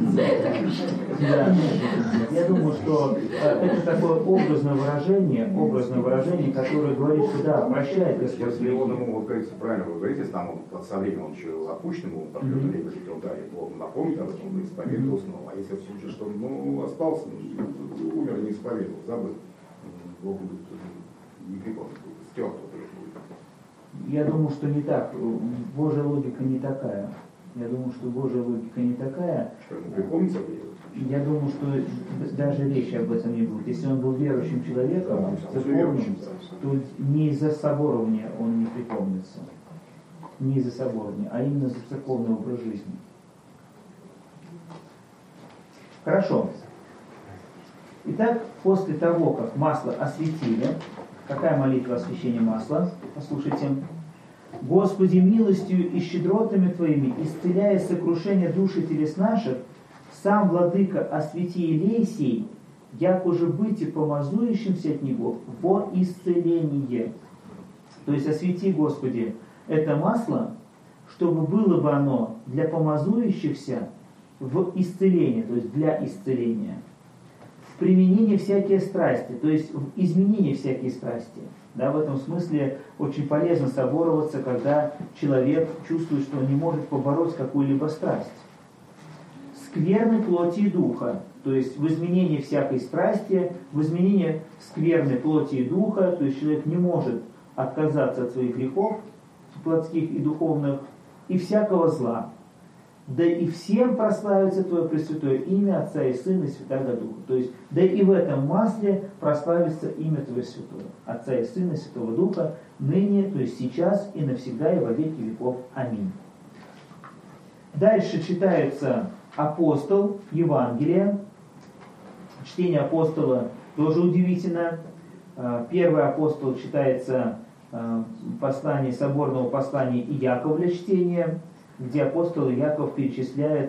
не да. Я думаю, что это такое образное выражение, которое говорит, что да, прощает Господь.
Если он ему, вот говорится, правильно вы говорите, там он со временем он еще отпущен ему, по определенному времени, он дарит, он напомнит об этом, он исповедовал снова. А если в случае, что он остался, умер, не исповедовал, забыл, Бог будет не припомнит.
Я думаю, что не так. Божья логика не такая. Что
ему припомнится?
Я думаю, что даже речи об этом не будет. Если он был верующим человеком, то не из-за соборования он не припомнится. Не из-за соборования, а именно за церковный образ жизни. Хорошо. Итак, после того, как масло осветили, какая молитва освящения масла? Послушайте. «Господи, милостью и щедротами Твоими, исцеляя сокрушение души телес наших, сам, Владыка, освети елей сей, як уже быть помазующимся от Него во исцеление». То есть освети, Господи, это масло, чтобы было бы оно для помазующихся в исцеление, то есть для исцеления. В применении всякие страсти, то есть в изменении всякие страсти. Да, в этом смысле очень полезно собороваться, когда человек чувствует, что он не может побороть какую-либо страсть. Скверны плоти и духа, то есть в изменении всякой страсти, в изменении скверной плоти и духа, то есть человек не может отказаться от своих грехов плотских и духовных, и всякого зла. Да и всем прославится Твое Пресвятое имя Отца и Сына и Святаго Духа. То есть, да и в этом масле прославится имя Твое Святое, Отца и Сына и Святого Духа, ныне, то есть сейчас и навсегда и во веки веков. Аминь. Дальше читается апостол, Евангелие. Чтение апостола тоже удивительно. Первый апостол читается послание, соборного послания Иаковля чтения, где апостол Иаков перечисляет,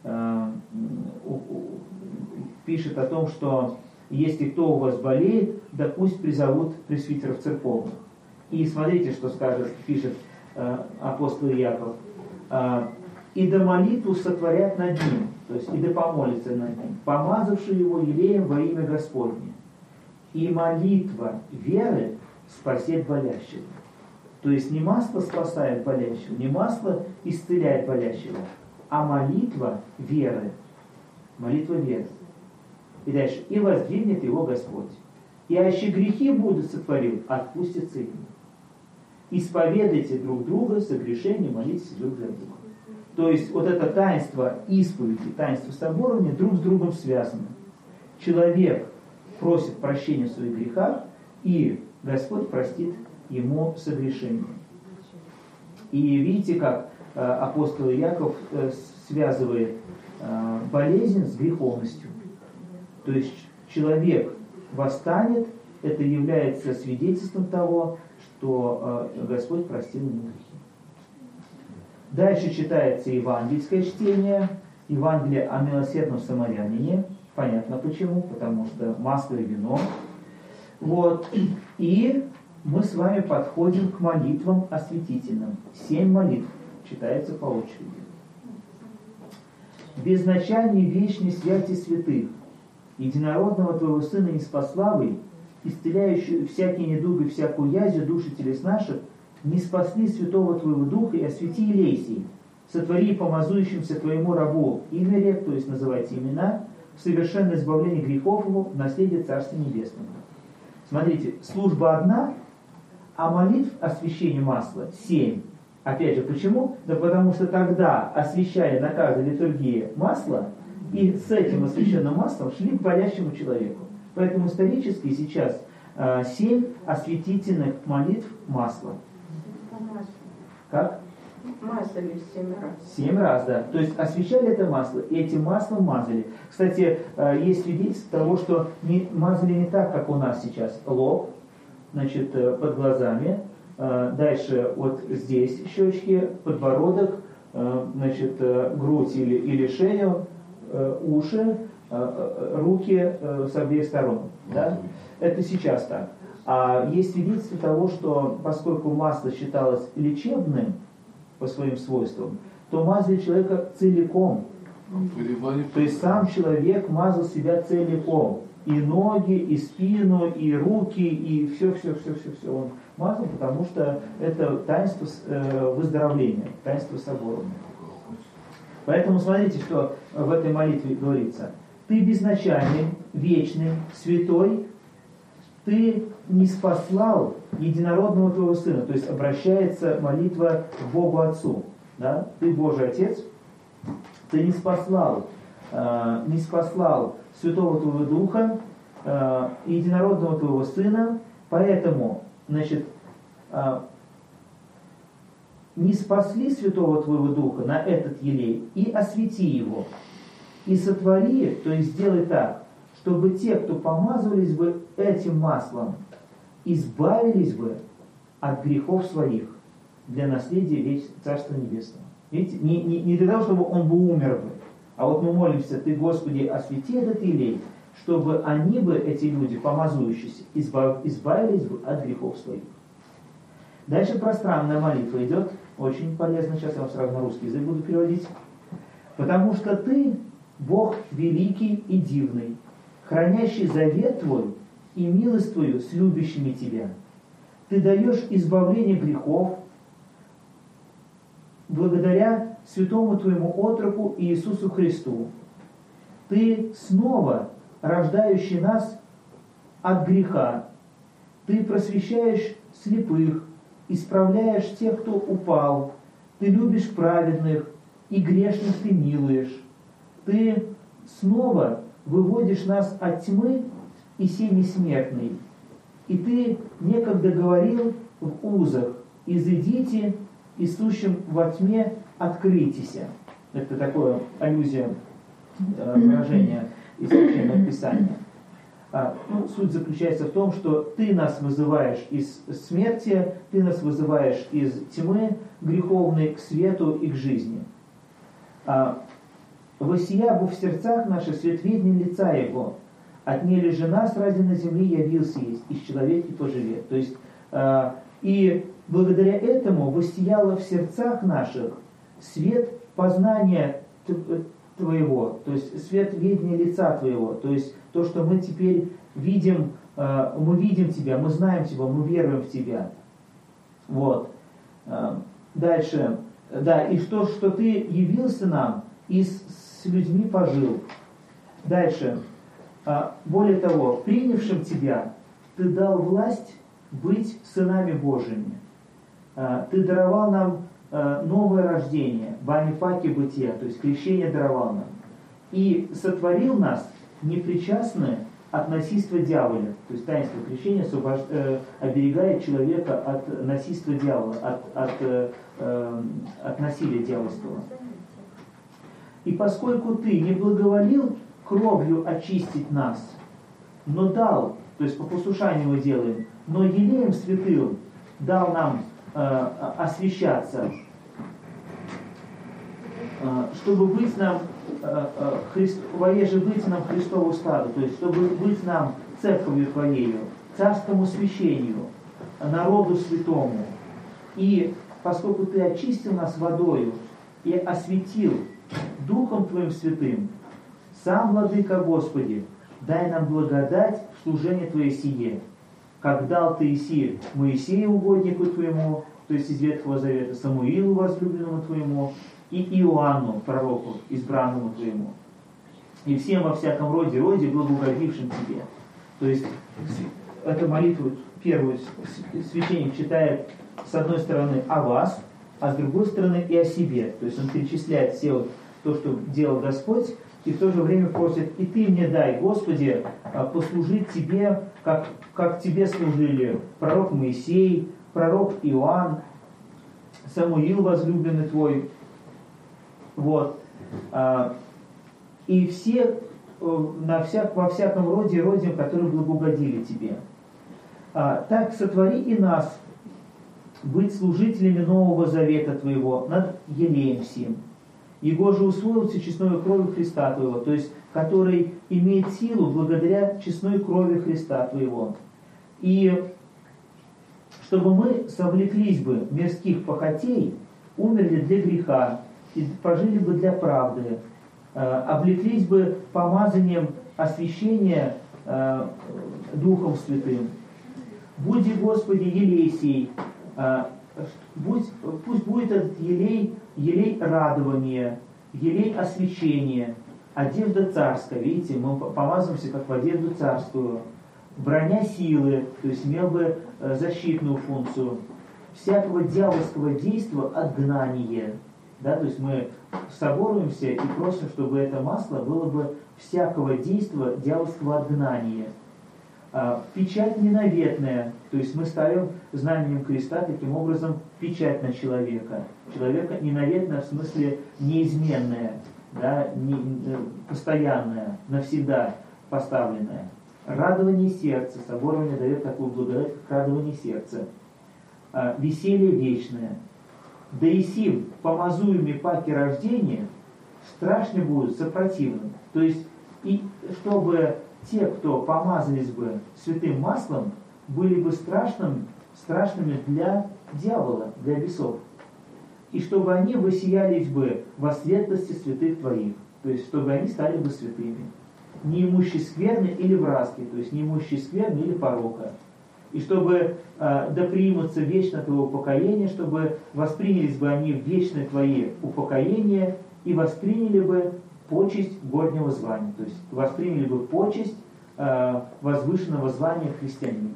пишет о том, что если кто у вас болеет, да пусть призовут пресвитеров церковных. И смотрите, что пишет апостол Иаков. И да молитву сотворят над ним, то есть и да помолится над ним, помазавший его елеем во имя Господне. И молитва веры спасет болящего. То есть не масло спасает болящего, не масло исцеляет болящего, а молитва веры. Молитва веры. И дальше. И воздвигнет его Господь. И аще грехи будут сотворил, отпустятся ему. Исповедайте друг друга, согрешения, молитесь друг за друга. То есть вот это таинство исповеди, таинство соборования друг с другом связаны. Человек просит прощения в своих грехах, и Господь простит ему согрешение. И видите, как апостол Иаков связывает болезнь с греховностью. То есть человек восстанет, это является свидетельством того, что Господь простил ему грехи. Дальше читается евангельское чтение, Евангелие о милосердном самарянине. Понятно почему, потому что масло и вино. Вот. И мы с вами подходим к молитвам осветительным. 7 молитв читается по очереди. Безначальный вечный святи святых, единородного Твоего Сына неспославый, исцеляющий всякие недуги, всякую язю души телес наших, не спасли святого Твоего Духа и освети Елейсий, сотвори помазующимся Твоему рабу имя рек, то есть называйте имена, в совершенное избавление грехов его, в наследие Царства Небесного. Смотрите, служба одна, а молитв освящения масла 7. Опять же, почему? Да потому что тогда освящали на каждой литургии масло, и с этим освященным маслом шли к болящему человеку. Поэтому исторически сейчас 7 осветительных молитв масла. Как?
Мазали 7 раз.
7 раз, да. То есть освещали это масло, и этим маслом мазали. Кстати, есть свидетельство того, что мазали не так, как у нас сейчас. Лоб, значит, под глазами, дальше вот здесь щечки, подбородок, значит, грудь или шею, уши, руки с обеих сторон. Да? Это сейчас так. А есть свидетельство того, что поскольку масло считалось лечебным по своим свойствам, то мазали человека целиком. То есть сам человек мазал себя целиком. И ноги, и спину, и руки, и все он мазал, потому что это таинство выздоровления, таинство соборования. Поэтому смотрите, что в этой молитве говорится. Ты безначальный, вечный, святой, ты не спаслал единородного Твоего Сына. То есть обращается молитва к Богу Отцу. Да? Ты Божий Отец, ты не спаслал Святого Твоего Духа, единородного Твоего Сына, поэтому, значит, не спасли Святого Твоего Духа на этот елей и освети его. И сотвори, то есть сделай так, чтобы те, кто помазывались бы этим маслом, избавились бы от грехов своих для наследия Царства Небесного. Видите, не для того, чтобы он бы умер бы, а вот мы молимся, Ты, Господи, освети этот елей, чтобы они бы, эти люди, помазующиеся, избавились бы от грехов своих. Дальше пространная молитва идет, очень полезно, сейчас я вам сразу на русский язык буду переводить. Потому что Ты, Бог великий и дивный, хранящий завет Твой и милость Твою с любящими Тебя. Ты даешь избавление грехов благодаря святому Твоему отроку Иисусу Христу. Ты снова рождающий нас от греха. Ты просвещаешь слепых, исправляешь тех, кто упал. Ты любишь праведных, и грешных Ты милуешь. Ты снова выводишь нас от тьмы и сени смертной. И Ты некогда говорил в узах: изыдите, и сущим во тьме открытесь. Это такое аллюзия, выражение из Священного Писания. Суть заключается в том, что Ты нас вызываешь из смерти, Ты нас вызываешь из тьмы греховной к свету и к жизни. «Воссия бы в сердцах наших свет виден лица Его, отнели же нас ради на земле явился есть, из человеки поживет». То есть, и благодаря этому воссияло в сердцах наших свет познания Твоего, то есть свет видения лица Твоего, то есть то, что мы теперь видим, мы видим Тебя, мы знаем Тебя, мы веруем в Тебя. Вот. Дальше. Да, и что Ты явился нам и с людьми пожил. Дальше. Более того, принявшим Тебя, Ты дал власть быть сынами Божьими. Ты даровал нам новое рождение, банипаки бытия, то есть крещение даровал нам. И сотворил нас непричастны от насильства дьявола. То есть таинство крещения оберегает человека от насильства дьявола, от насилия дьявольского. И поскольку ты не благоволил кровью очистить нас, но дал, то есть по послушанию мы делаем, но елеем святым дал нам освящаться, чтобы быть нам воеже быть нам Христову стаду, то есть чтобы быть нам церковью Твоею, царскому священию, народу святому. И поскольку Ты очистил нас водою и осветил Духом Твоим святым, сам, Владыка Господи, дай нам благодать в служении Твое сие, как дал Ты Иси Моисею угоднику Твоему, то есть из Ветхого Завета, Самуилу возлюбленному Твоему, и Иоанну, пророку, избранному Твоему, и всем во всяком роде благоугодившим Тебе. То есть эту молитву первую священник читает с одной стороны о вас, а с другой стороны и о себе. То есть он перечисляет все вот то, что делал Господь, и в то же время просит: и Ты мне дай, Господи, послужить Тебе, как Тебе служили пророк Моисей, пророк Иоанн, Самуил возлюбленный Твой. Вот. И все во всяком роде родям, которые благоугодили Тебе. Так сотвори и нас быть служителями Нового Завета Твоего над елеем сим. Его же усвоился честной кровью Христа Твоего, то есть который имеет силу благодаря честной крови Христа Твоего. И чтобы мы совлеклись бы мирских похотей, умерли для греха, и пожили бы для правды, облеклись бы помазанием освящения Духом Святым. Буди, Господи, елей сей, пусть будет этот елей радования, елей освящения, одежда царская. Видите, мы помазываемся как в одежду царскую, броня силы, то есть имел бы защитную функцию, всякого дьявольского действия отгнание. Да, то есть мы соборуемся и просим, чтобы это масло было бы всякого действия дьявольского отгнания. Печать ненаветная, то есть мы ставим знаменем креста таким образом печать на человека. Человека ненаветная в смысле неизменная, да, постоянная, навсегда поставленная. Радование сердца, соборование дает такую благодать, как радование сердца. Веселье вечное. Да и сим помазуемый паки рождения страшно будут сопротивным. То есть, и чтобы те, кто помазались бы святым маслом, были бы страшными для дьявола, для бесов. И чтобы они воссиялись бы во светлости святых Твоих. То есть, чтобы они стали бы святыми. Не имущие скверны или вражки, то есть не имущие скверны или порока. И чтобы да примутся вечно Твоего упокоения, чтобы воспринялись бы они в вечное Твое упокоение и восприняли бы почесть горнего звания, то есть восприняли бы почесть возвышенного звания христианина.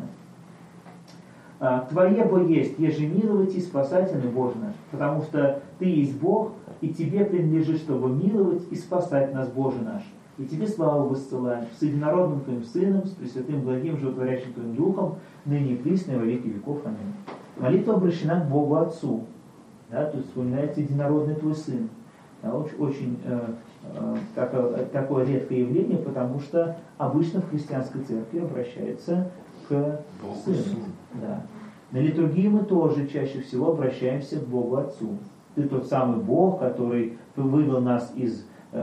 Твое бо есть, еже миловать и спасательный Боже наш, потому что Ты есть Бог, и Тебе принадлежит, чтобы миловать и спасать нас, Боже наш. И Тебе славу воссылаем с единородным Твоим Сыном, с Пресвятым Благим Животворящим Твоим Духом, ныне и присно и во веки веков. Аминь. Молитва обращена к Богу Отцу. Да, то есть вспоминается единородный Твой Сын. Да, очень такое редкое явление, потому что обычно в христианской церкви обращается к Сыну. Да. На литургии мы тоже чаще всего обращаемся к Богу Отцу. Ты тот самый Бог, который вывел нас из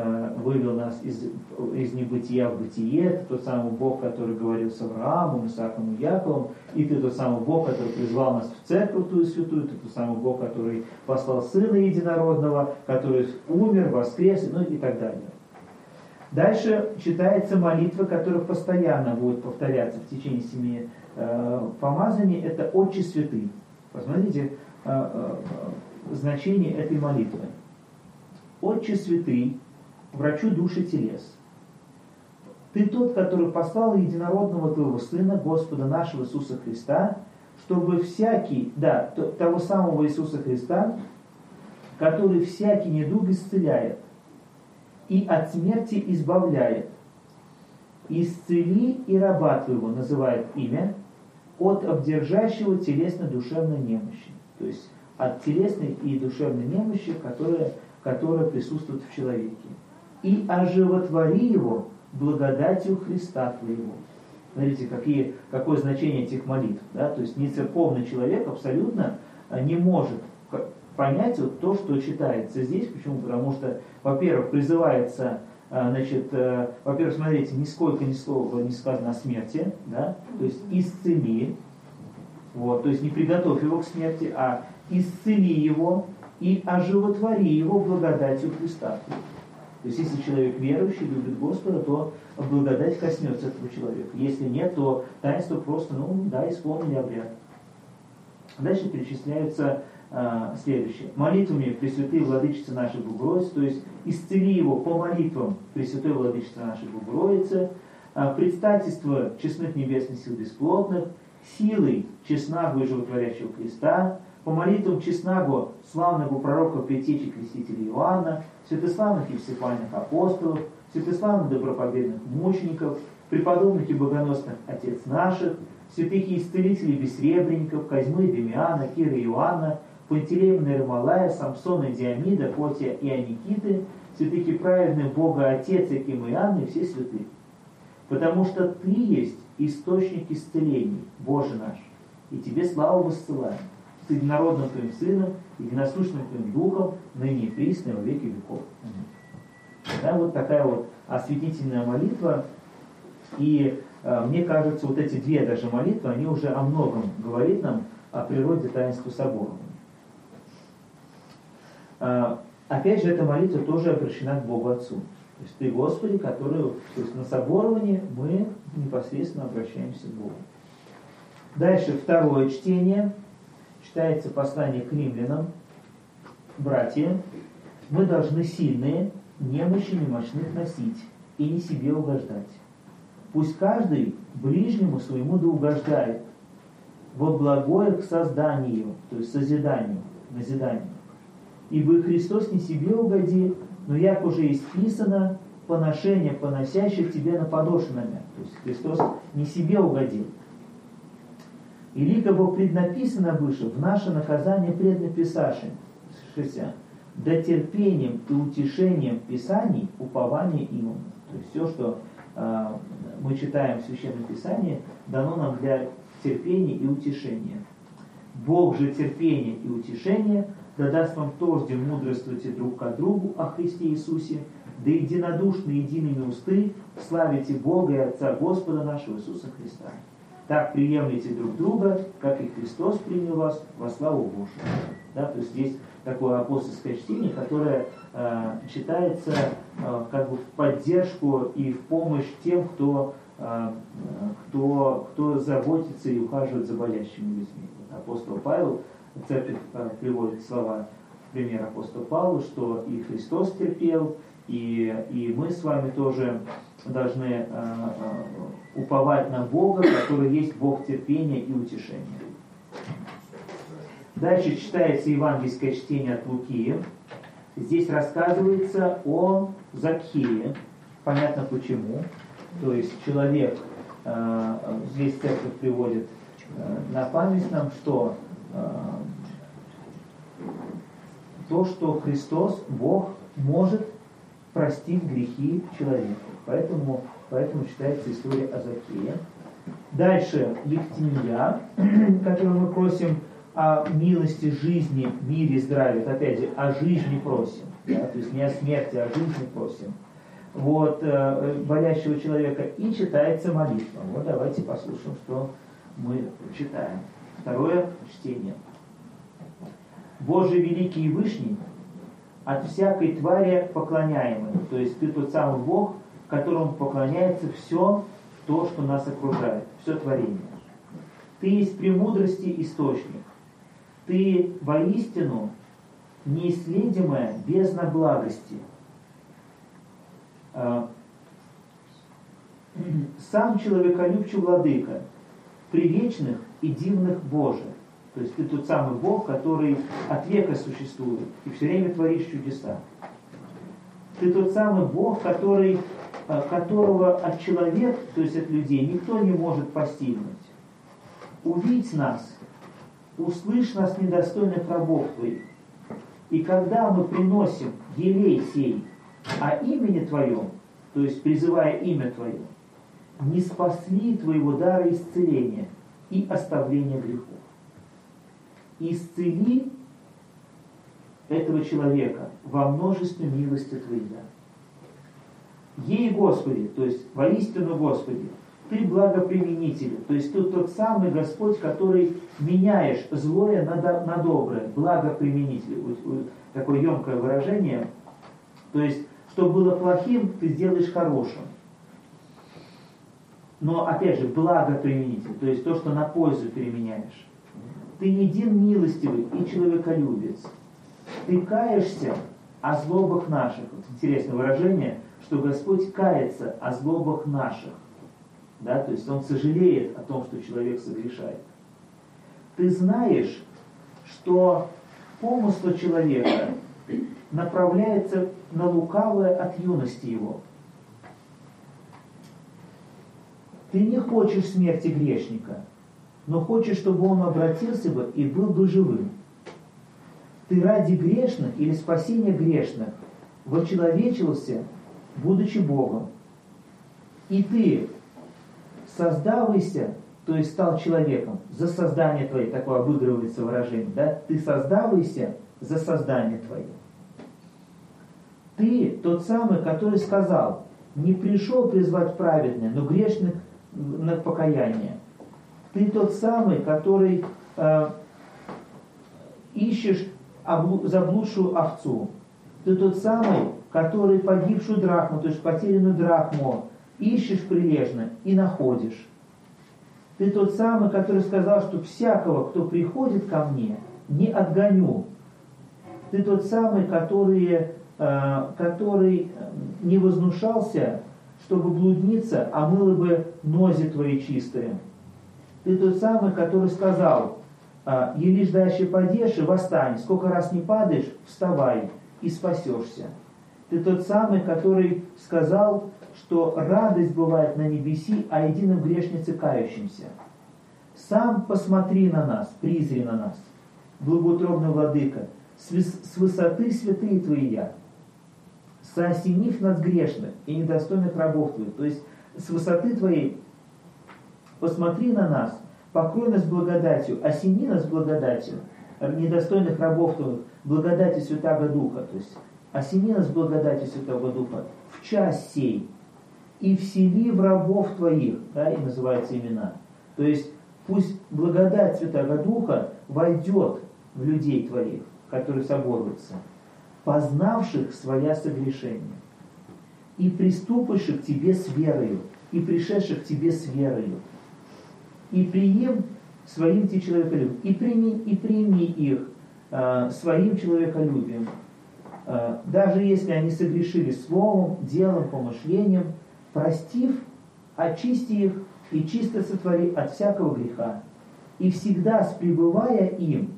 небытия в бытие. Ты тот самый Бог, который говорил с Авраамом, Исааком и Яковом. И Ты тот самый Бог, который призвал нас в церковь Твою святую. Ты тот самый Бог, который послал Сына Единородного, который умер, воскрес, ну и так далее. Дальше читается молитва, которая постоянно будет повторяться в течение 7 помазаний. Это «Отче святый». Посмотрите значение этой молитвы. «Отче святый, врачу души телес, Ты тот, который послал единородного Твоего Сына, Господа нашего Иисуса Христа, чтобы всякий, того самого Иисуса Христа, который всякий недуг исцеляет и от смерти избавляет. Исцели и раба твоего, называет имя, от обдержащего телесно-душевной немощи. То есть от телесной и душевной немощи, которая присутствует в человеке. И оживотвори его благодатью Христа твоего. Смотрите, какое значение этих молитв. Да? То есть нецерковный человек абсолютно не может понять вот то, что читается здесь. Почему? Потому что, во-первых, призывается, во-первых, смотрите, нисколько ни слова не сказано о смерти, да? То есть исцели, вот, то есть не приготовь его к смерти, а исцели его и оживотвори его благодатью Христа. То есть если человек верующий, любит Господа, то благодать коснется этого человека. Если нет, то таинство просто, исполнили обряд. Дальше перечисляются следующее. Молитвами Пресвятой Владычицы нашей Богородицы, то есть исцели его по молитвам Пресвятой Владычицы нашей Богородицы, предстательство честных небесных сил бесплотных, силой честнагу и животворящего Христа, по молитвам честнагу славного пророка Предтечи Крестителя Иоанна, святославных и всепальных апостолов, святославных добропобедных мучеников, преподобных и богоносных отец наших, святых и исцелителей бессребренников, Козьмы, Демиана, Кира и Иоанна, Пантелеймона и Ромалая, Самсона и Диамида, Фотия и Аникиты, святых и праведных Бога Отец Якима и Иоанна и все святых. Потому что Ты есть источник исцелений, Боже наш, и Тебе славу воссылаем, с единородным Твоим Сыном, единосущным Твоим Духом, ныне и присно во веки веков. Да, вот такая вот осветительная молитва. И мне кажется, вот эти две даже молитвы, они уже о многом говорят нам о природе таинства соборования. Опять же, эта молитва тоже обращена к Богу Отцу. То есть Ты, Господи, то есть на соборовании мы непосредственно обращаемся к Богу. Дальше второе чтение. Читается послание к римлянам. Братья, мы должны сильные, немощи немощных носить и не себе угождать. Пусть каждый ближнему своему да угождает во благое к созданию, то есть созиданию, назиданию. Ибо и Христос не себе угоди, но як уже исписано, поношение поносящих тебе на подошвенными. То есть Христос не себе угодил. И ликово преднаписано выше, в наше наказание преднаписавшим, да терпением и утешением Писаний упование именно. То есть все, что мы читаем в Священном Писании, дано нам для терпения и утешения. Бог же терпения и утешения да даст вам тожде мудрствуйте друг к другу о Христе Иисусе, да единодушно едиными усты славите Бога и Отца Господа нашего Иисуса Христа. Так приемлете друг друга, как и Христос принял вас во славу Божию. Да, то есть здесь такое апостольское чтение, которое читается как бы в поддержку и в помощь тем, кто заботится и ухаживает за болящими людьми. Апостол Павел, церковь приводит слова в пример апостола Павла, что и Христос терпел, и мы с вами тоже должны уповать на Бога, который есть Бог терпения и утешения. Дальше читается евангельское чтение от Луки. Здесь рассказывается о Закхее. Понятно почему. То есть человек, здесь церковь приводит на память нам, что то, что Христос, Бог, может простить грехи человека. Поэтому читается история о Закхее. Дальше Евтимия, которую мы просим о милости жизни, мире, здравии. Опять же, о жизни просим. Да? То есть не о смерти, а о жизни просим. Вот, болящего человека. И читается молитва. Вот давайте послушаем, что мы читаем. Второе чтение. Боже великий и вышний, от всякой твари поклоняемый. То есть Ты тот самый Бог, которому поклоняется все то, что нас окружает, все творение. Ты есть премудрости источник. Ты воистину неисследимая бездна благости. Сам человеколюбчий владыка, привечных и дивных Боже, То есть ты тот самый Бог, который от века существует и все время творишь чудеса. Ты тот самый Бог, которого от человека, то есть от людей, никто не может постигнуть. Увидь нас, услышь нас, недостойных рабов Твоих. И когда мы приносим елей сей о имени Твоем, то есть призывая имя Твое, не спасли Твоего дара исцеления и оставления грехов. Исцели этого человека во множестве милости Твоя. Ей, Господи, то есть воистину, Господи, Ты благоприменитель, то есть Ты тот самый Господь, который меняешь злое на доброе, благоприменитель. Такое емкое выражение. То есть, что было плохим, Ты сделаешь хорошим. Но, опять же, благоприменитель, то есть то, что на пользу применяешь. Ты един милостивый и человеколюбец. Ты каешься о злобах наших. Вот интересное выражение, что Господь кается о злобах наших. Да? То есть Он сожалеет о том, что человек согрешает. Ты знаешь, что помыслы человека направляются на лукавое от юности его. Ты не хочешь смерти грешника, но хочешь, чтобы он обратился бы и был бы живым. Ты ради грешных или спасения грешных вочеловечился, будучи Богом. И ты создавайся, то есть стал человеком, за создание твое, такое обыгрывается выражение, да? Ты создавайся за создание твое. Ты тот самый, который сказал, не пришел призвать праведных, но грешных на покаяние. Ты тот самый, который ищешь заблудшую овцу. Ты тот самый, который погибшую драхму, то есть потерянную драхму, ищешь прилежно и находишь. Ты тот самый, который сказал, что всякого, кто приходит ко мне, не отгоню. Ты тот самый, который не вознушался, чтобы блудница омыла бы нози твои чистые. Ты тот самый, который сказал, елишь дальше падешь и восстань, сколько раз не падаешь, вставай и спасешься. Ты тот самый, который сказал, что радость бывает на небеси, а едином грешнице кающимся. Сам посмотри на нас, призри на нас, благоутробный владыка, с высоты святые твои я, соосенив нас грешных и недостойных рабов твоих. То есть с высоты твоей посмотри на нас, покрой нас благодатью, осени нас благодатью, недостойных рабов твоих, благодатью Святаго Духа. То есть осени нас благодатью Святого Духа в час сей и всели в рабов твоих, да, и называются имена. То есть пусть благодать Святаго Духа войдет в людей твоих, которые соборуются, познавших своя согрешения, и приступивших к тебе с верою, и пришедших к тебе с верою, и приим своим те человеколюбием, и прими их своим человеколюбием, даже если они согрешили словом, делом, помышлением, простив, очисти их и чисто сотвори от всякого греха, и всегда, пребывая им,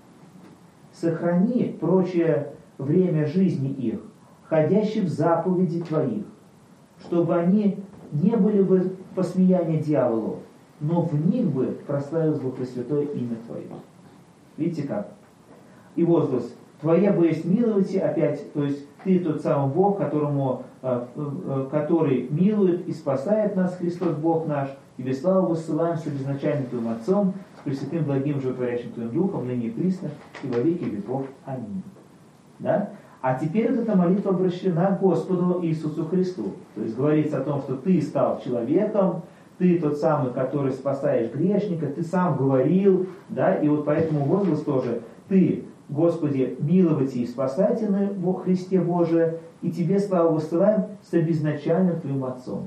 сохрани прочее время жизни их, ходящих в заповеди твоих, чтобы они не были бы посмеяния дьяволу, но в них бы прославилось бы Пресвятое имя Твое. Видите как? И возглас Твоя боязнь миловати, опять, то есть Ты тот самый Бог, который милует и спасает нас, Христос Бог наш, Тебе славу высылаем с безначальным Твоим Отцом, с Пресвятым благим животворящим Твоим Духом, ныне и присно, и во веки веков. Аминь. Да? А теперь эта молитва обращена к Господу Иисусу Христу. То есть говорится о том, что Ты стал человеком, Ты тот самый, который спасаешь грешника, Ты сам говорил, да, и вот поэтому возглас тоже Ты, Господи, миловати и спасательный во Христе Божие, и Тебе славу высылаем с обезначальным Твоим Отцом.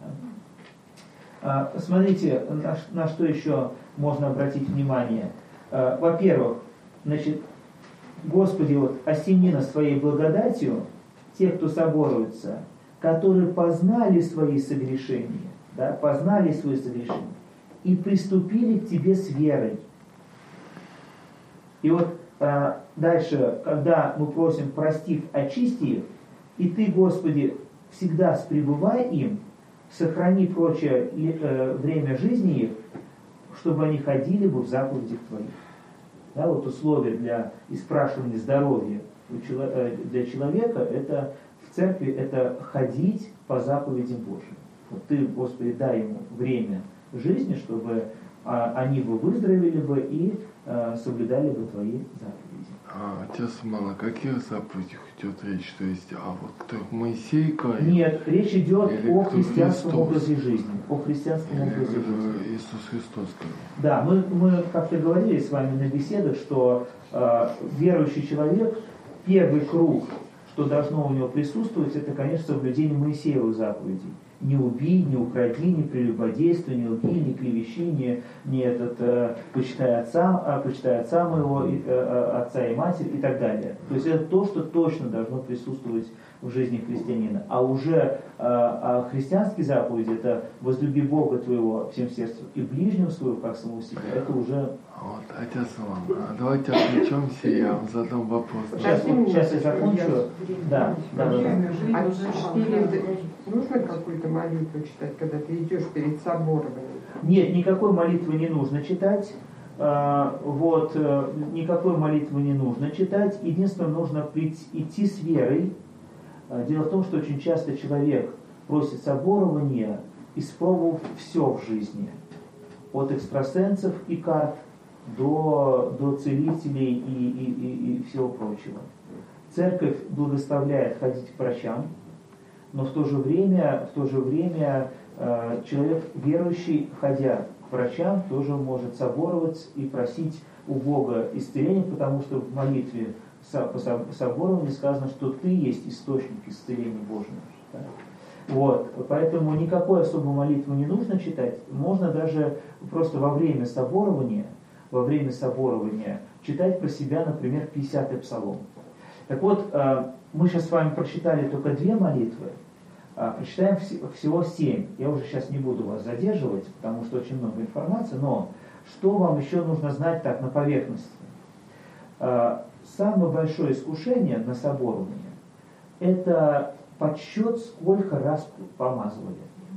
Смотрите, на что еще можно обратить внимание. Во-первых, значит, Господи, вот осени нас своей благодатью тех, кто соборуется, которые познали свои согрешения, да, познали свои согрешения и приступили к Тебе с верой. И вот дальше, когда мы просим, простив, очисти их, и Ты, Господи, всегда пребывай им, сохрани прочее время жизни их, чтобы они ходили бы в заповедях Твоих. Да, вот условие для испрашивания здоровья для человека, это в церкви, это ходить по заповедям Божьим. Вот Ты, Господи, дай ему время жизни, чтобы они бы выздоровели бы и соблюдали бы Твои заповеди.
Отец Мала, какие заповеди идет речь? То есть, вот кто Моисей говорит?
Нет, речь идет о христианском
Христос?
образе жизни. О христианском образе жизни.
Иисус Христос говорит.
Да, мы как-то говорили с вами на беседах, что верующий человек, первый круг, что должно у него присутствовать, это, конечно, соблюдение Моисеевых заповедей. Не убий, не укради, не прелюбодействуй, не лги, не клевещи, почитай отца моего, отца и матерь и так далее. То есть это то, что точно должно присутствовать в жизни христианина. А уже христианские заповеди, это возлюби Бога твоего всем сердцем и ближнего своего, как самого себя, это уже...
Вот, отец Мала, давайте отвлечемся, я вам задам вопрос.
Сейчас я закончу. Да.
А нужно какую-то молитву читать, когда ты идешь перед соборованием?
Нет, никакой молитвы не нужно читать. Никакой молитвы не нужно читать. Единственное, нужно идти с верой. Дело в том, что очень часто человек просит соборования, испробовав все в жизни. От экстрасенсов и карт до целителей и всего прочего. Церковь благословляет ходить к врачам, но в то же время человек верующий, ходя к врачам, тоже может соборовать и просить у Бога исцеления, потому что в молитве по соборованию сказано, что Ты есть источник исцеления Божьего. Да? Вот, поэтому никакой особой молитвы не нужно читать. Можно даже просто во время соборования читать про себя, например, 50-й псалом. Так вот, мы сейчас с вами прочитали только 2 молитвы, прочитаем всего 7. Я уже сейчас не буду вас задерживать, потому что очень много информации, но что вам еще нужно знать так на поверхности? Самое большое искушение на соборование – это подсчет, сколько раз помазывали.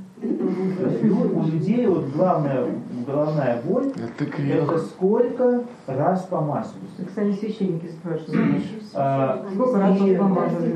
У людей головная боль – это сколько раз помазывали.
Кстати, священники спрашивают, сколько раз помазывали?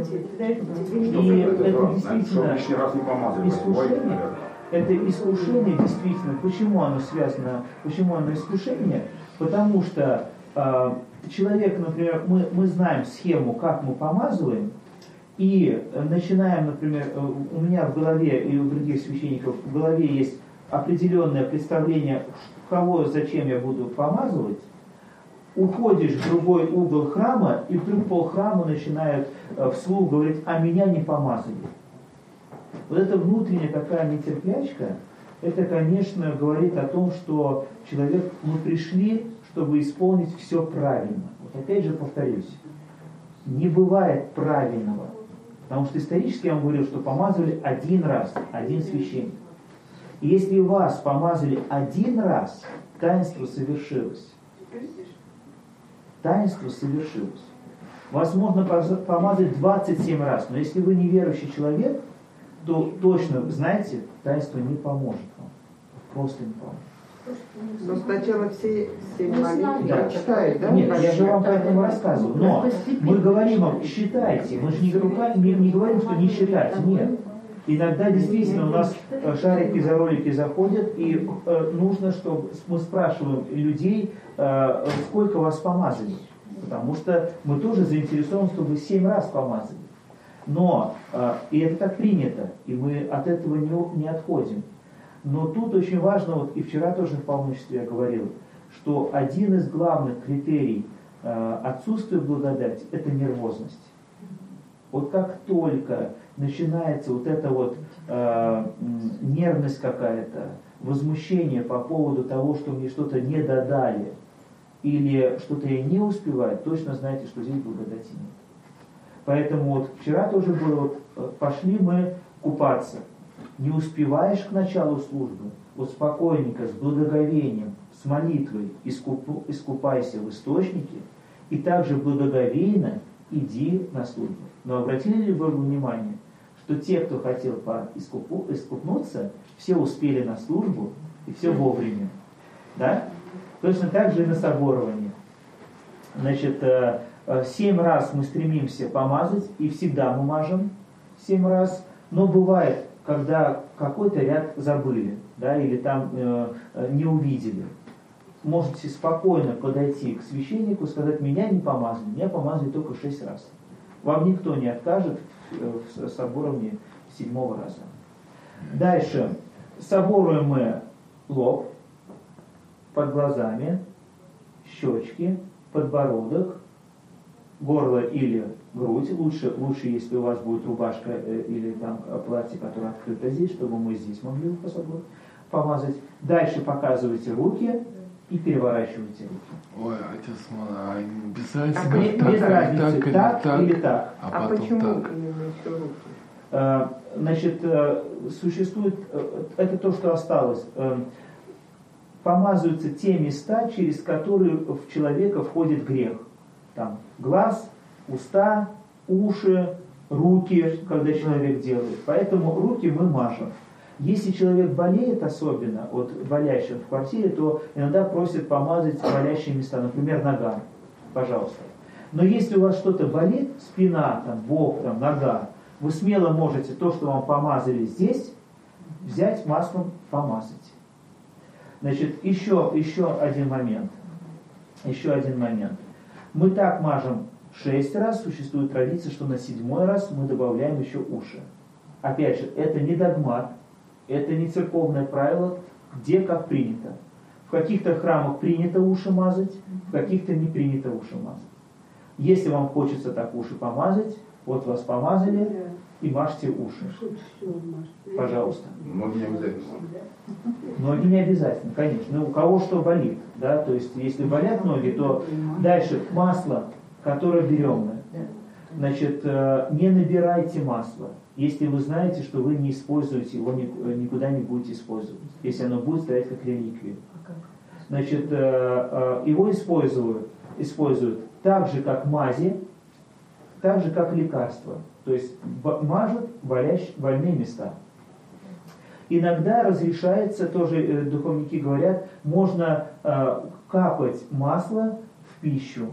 И это действительно искушение. Это искушение действительно. Почему оно связано? Почему оно искушение? Потому что человек, например, мы знаем схему, как мы помазываем, и начинаем, например, у меня в голове и у других священников в голове есть определенное представление, кого, зачем я буду помазывать. Уходишь в другой угол храма, и вдруг полхрама начинает вслух говорить, а меня не помазали. Вот эта внутренняя такая нетерплячка, это, конечно, говорит о том, что человек, мы пришли, чтобы исполнить все правильно. Вот опять же повторюсь, не бывает правильного. Потому что исторически я вам говорил, что помазывали 1 раз, 1 священник. И если вас помазали 1 раз, таинство совершилось. Таинство совершилось. Вас можно помазать 27 раз, но если вы неверующий человек, то точно, знаете, таинство не поможет вам. Просто не поможет.
Но сначала все молитвы читают, да?
Нет, я же вам поэтому рассказываю. Но мы говорим вам, считайте. Мы же не говорим, что не считать. Нет. Иногда действительно у нас шарики за ролики заходят, и нужно, чтобы мы спрашиваем людей, сколько вас помазали. Потому что мы тоже заинтересованы, чтобы 7 раз помазали. Но, и это так принято, и мы от этого не отходим. Но тут очень важно, вот и вчера тоже в паломничестве я говорил, что один из главных критерий отсутствия благодати – это нервозность. Вот как только начинается вот эта вот нервность какая-то, возмущение по поводу того, что мне что-то не додали, или что-то я не успеваю, точно знаете, что здесь благодати нет. Поэтому вот вчера тоже было, вот, пошли мы купаться. Не успеваешь к началу службы, вот спокойненько, с благоговением, с молитвой искупайся в источнике, и также благоговейно иди на службу. Но обратили ли вы внимание, что те, кто хотел искупнуться, все успели на службу и все вовремя. Да? Точно так же и на соборование. Значит, 7 раз мы стремимся помазать, и всегда мы мажем 7 раз, но бывает, когда какой-то ряд забыли, да, или там не увидели. Можете спокойно подойти к священнику и сказать: меня не помазали, меня помазали только 6 раз. Вам никто не откажет в соборовании 7-го раза. Дальше. Соборуем мы лоб, под глазами, щечки, подбородок, горло или грудь. Лучше, если у вас будет рубашка или там платье, которое открыто здесь, чтобы мы здесь могли по собой помазать. Дальше показывайте руки и переворачивайте руки.
Ой, отец Мана, обязательно
без разницы, так или так.
А почему именно еще руки?
Значит, существует, это то, что осталось. Помазываются те места, через которые в человека входит грех. Там глаз, уста, уши, руки, когда человек делает. Поэтому руки мы мажем. Если человек болеет особенно, от болящих в квартире, то иногда просят помазать болящие места, например, нога. Пожалуйста. Но если у вас что-то болит, спина, там, бок, там, нога, вы смело можете то, что вам помазали здесь, взять маслом, помазать. Значит, еще один момент. Мы так мажем 6 раз, существует традиция, что на 7-й раз мы добавляем еще уши. Опять же, это не догмат, это не церковное правило, где как принято. В каких-то храмах принято уши мазать, в каких-то не принято уши мазать. Если вам хочется так уши помазать, вот вас помазали, и мажьте уши. Пожалуйста.
Ноги не обязательно.
Ноги не обязательно, конечно. У кого что болит, да, то есть если болят ноги, то дальше масло, которое берем мы. Значит, не набирайте масло, если вы знаете, что вы не используете его, никуда не будете использовать, если оно будет стоять как реликвия. Значит, его используют так же, как мази, так же, как лекарства. То есть мажут больные места. Иногда разрешается, тоже духовники говорят, можно капать масло в пищу.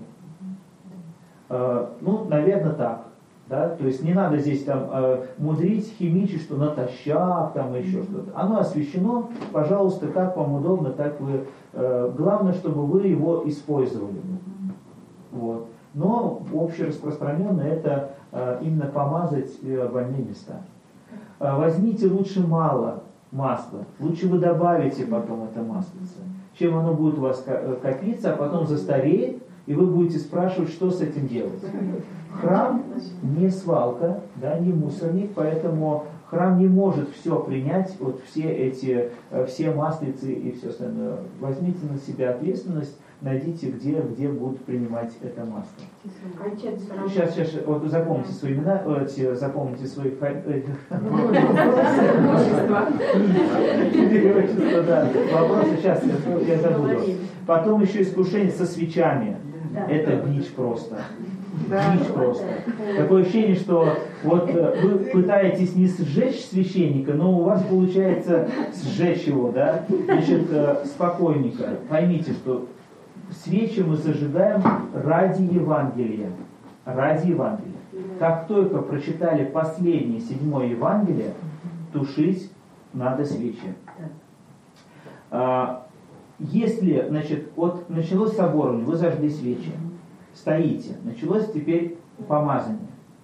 Ну, наверное, так. Да? То есть не надо здесь там мудрить, химичить, что натощак, там еще что-то. Оно освящено, пожалуйста, как вам удобно, так вы. Главное, чтобы вы его использовали. Вот. Но общераспространенно это именно помазать больные места. Возьмите лучше мало масла, лучше вы добавите потом это маслице, чем оно будет у вас копиться, а потом застареет, и вы будете спрашивать, что с этим делать. Храм не свалка, да, не мусорник, поэтому храм не может все принять, вот все маслицы и все остальное. Возьмите на себя ответственность, найдите, где будут принимать это масло. Сейчас, вот запомните свои имена, запомните свои вопросы, сейчас я забуду. Потом еще искушение со свечами. Это бич просто. Бич просто. Такое ощущение, что вот вы пытаетесь не сжечь священника, но у вас получается сжечь его, да? Значит, спокойненько. Поймите, что свечи мы зажигаем ради Евангелия. Ради Евангелия. Как только прочитали последнее, 7-е Евангелие, тушить надо свечи. Если, значит, вот началось соборование, вы зажгли свечи, стоите, началось теперь помазание.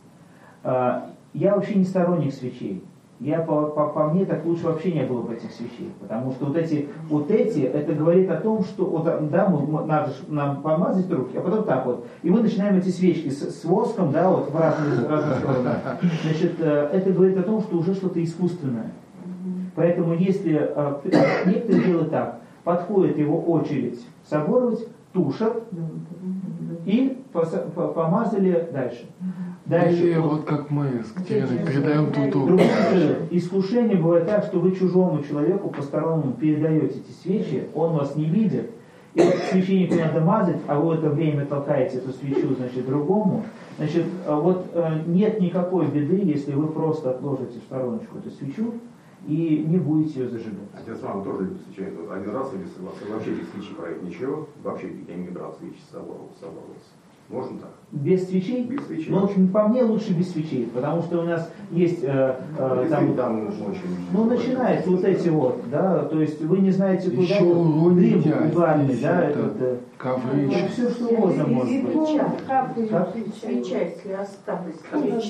Я вообще не сторонник свечей. По мне так лучше вообще не было бы этих свечей, потому что вот эти, это говорит о том, что вот, да, надо нам помазать руки, а потом так вот, и мы начинаем эти свечки с воском, да, вот в разные стороны. Значит, это говорит о том, что уже что-то искусственное. Поэтому если некоторые делают так, подходит его очередь соборовать, тушат и помазали дальше.
Или вот как мы с Катериной передаем туту.
Искушение бывает так, что вы чужому человеку, постороннему передаете эти свечи, он вас не видит, и священнику надо мазать, а вы в это время толкаете эту свечу, значит, другому, значит, вот нет никакой беды, если вы просто отложите в стороночку эту свечу и не будете ее зажигать.
Отец мама тоже любит свечи. Один раз вообще без свечи проект ничего, вообще я не брал свечи с собой. Можно так?
Без свечей?
Без свечей.
Ну, по мне лучше без свечей, потому что у нас есть там начинается вот эти вот, да, то есть вы не знаете, куда дым угольный, да, это все что угодно может быть.
Свеча, если осталась,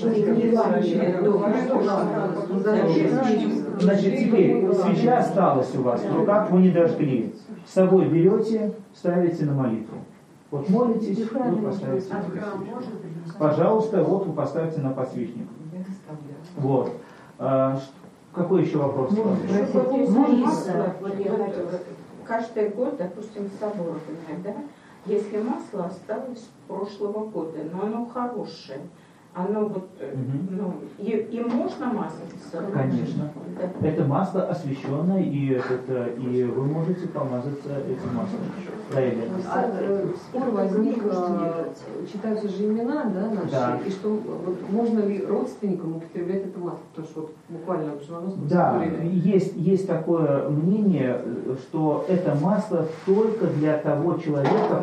значит, теперь свеча осталась у вас, в руках вы не дожгли. С собой берете, ставите на молитву. Вот молитесь, вы поставите. Пожалуйста, вот вы поставите на подсвечник. Вот. Какой еще вопрос?
Каждый год, допустим, соборование, да? Если масло осталось с прошлого года, но оно хорошее, оно вот, им можно мазаться?
Конечно. Да. Это масло освященное, и вы можете помазаться этим маслом.
Спор возник, читаются же имена, да, наши, да. И что вот, можно ли родственникам употреблять это масло, потому что вот, буквально в живоносном
есть такое мнение, что это масло только для того человека,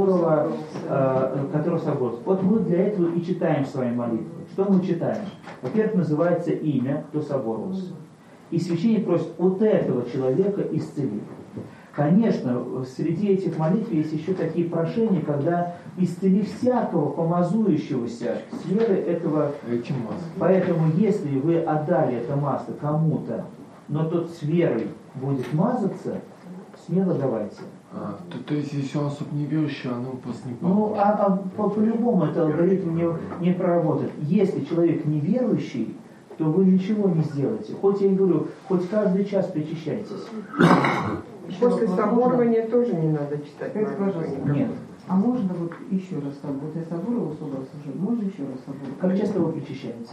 который соборится. Вот мы для этого и читаем свои молитвы. Что мы читаем? Во-первых, называется имя, кто соборился. И священник просит вот этого человека исцелить. Конечно, среди этих молитв есть еще такие прошения, когда исцели всякого помазующегося с верой этого. Поэтому, если вы отдали это масло кому-то, но тот с верой будет мазаться, смело давайте.
То есть, если он особо неверующий, оно просто не поможет.
По-любому это алгоритм не проработает. Если человек неверующий, то вы ничего не сделаете. Хоть я и говорю, хоть каждый час причащайтесь.
После соборования тоже не надо читать.
Нет.
А можно вот еще раз вот я соборовалась уже, можно еще раз собороваться?
Как часто вы причащаетесь?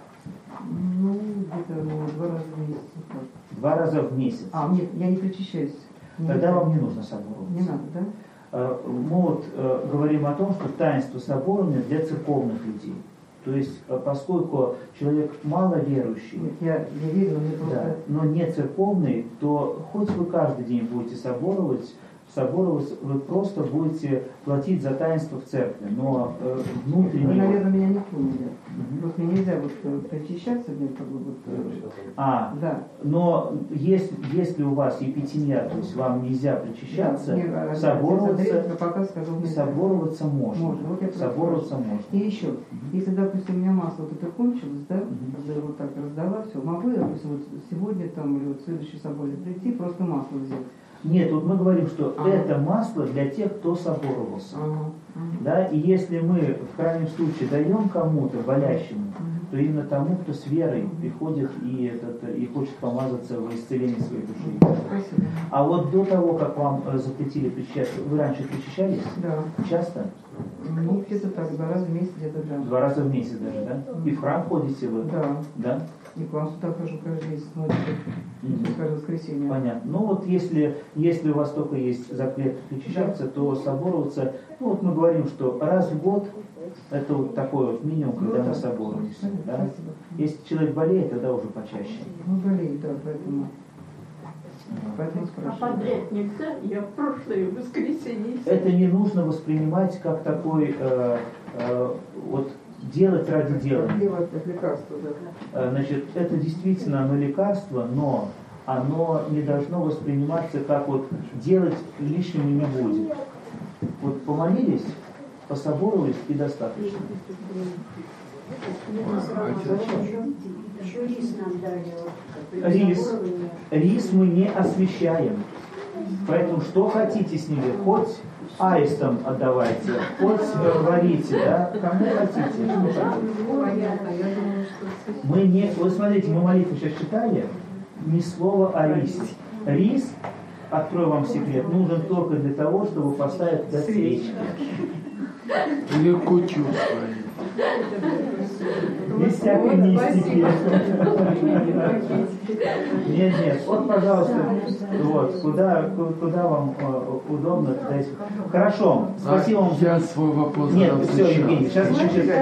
Ну, где-то 2 раза в месяц.
2 раза в месяц?
Нет, я не причащаюсь.
Тогда вам не нужно собороваться.
Не надо, да?
Мы вот говорим о том, что таинство соборования для церковных людей. То есть, поскольку человек маловерующий,
я верю, но не просто...
но не церковный, то хоть вы каждый день будете соборовать, вы просто будете платить за таинство в церкви, но внутренне...
Вы, наверное, меня не поняли. Просто нельзя причащаться, как бы
да. Но если у вас епитемия, то есть вам нельзя причащаться, собороваться можно. Собороваться можно.
И еще, если, допустим, у меня масло вот это кончилось, да, когда вот так раздала, все, могу я, допустим, вот сегодня там или вот в следующий собор прийти, просто масло взять?
Нет, вот мы говорим, что это масло для тех, кто соборовался. Да? И если мы в крайнем случае даем кому-то болящему, то именно тому, кто с верой приходит и хочет помазаться в исцелении своей души.
Спасибо.
А вот до того, как вам запретили причащаться, вы раньше причащались?
Да.
Часто?
Ну, где-то так, 2 раза в месяц где-то, да.
2 раза в месяц даже, да? И в храм ходите вы?
Да. И к вам сюда хожу каждый месяц, каждое воскресенье.
Понятно. Ну вот если у вас только есть запрет причащаться, то собороваться, ну вот мы говорим, что раз в год это вот такой вот минимум, когда мы соборуемся. Да? Если человек болеет, тогда уже почаще.
Ну болеет, да, поэтому
спрашиваю. А подряд нельзя? Я в прошлое воскресенье.
Это не нужно воспринимать как такой вот делать ради делания.
Лекарство, да.
Значит, это действительно оно лекарство, но оно не должно восприниматься как вот делать лишнего не будет. Вот помолились, пособоровались и достаточно. Рис мы не освящаем. Поэтому что хотите с ними, хоть аистом отдавайте, хоть варите, да, кому хотите. Мы не, вот смотрите, мы молитву сейчас читали, ни слова о рисе. Рис, открою вам секрет, нужен только для того, чтобы поставить туда свечки.
Легко чувствовать.
Здесь всякой мистики. Нет. Вот, пожалуйста, вот, куда вам удобно, туда есть. Хорошо, спасибо вам.
Я свой вопрос.
Нет, все, Евгений, сейчас.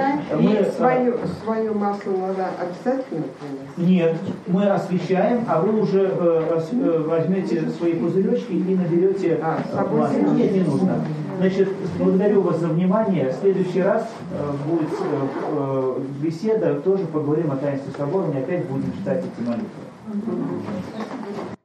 Свое масло надо обязательно принести?
Нет, мы освещаем, а вы уже возьмете свои пузыречки и наберете масло. Нет, не нужно. Значит, благодарю вас за внимание. В следующий раз будет беседа, тоже поговорим о таинстве собора, и опять будем читать эти молитвы.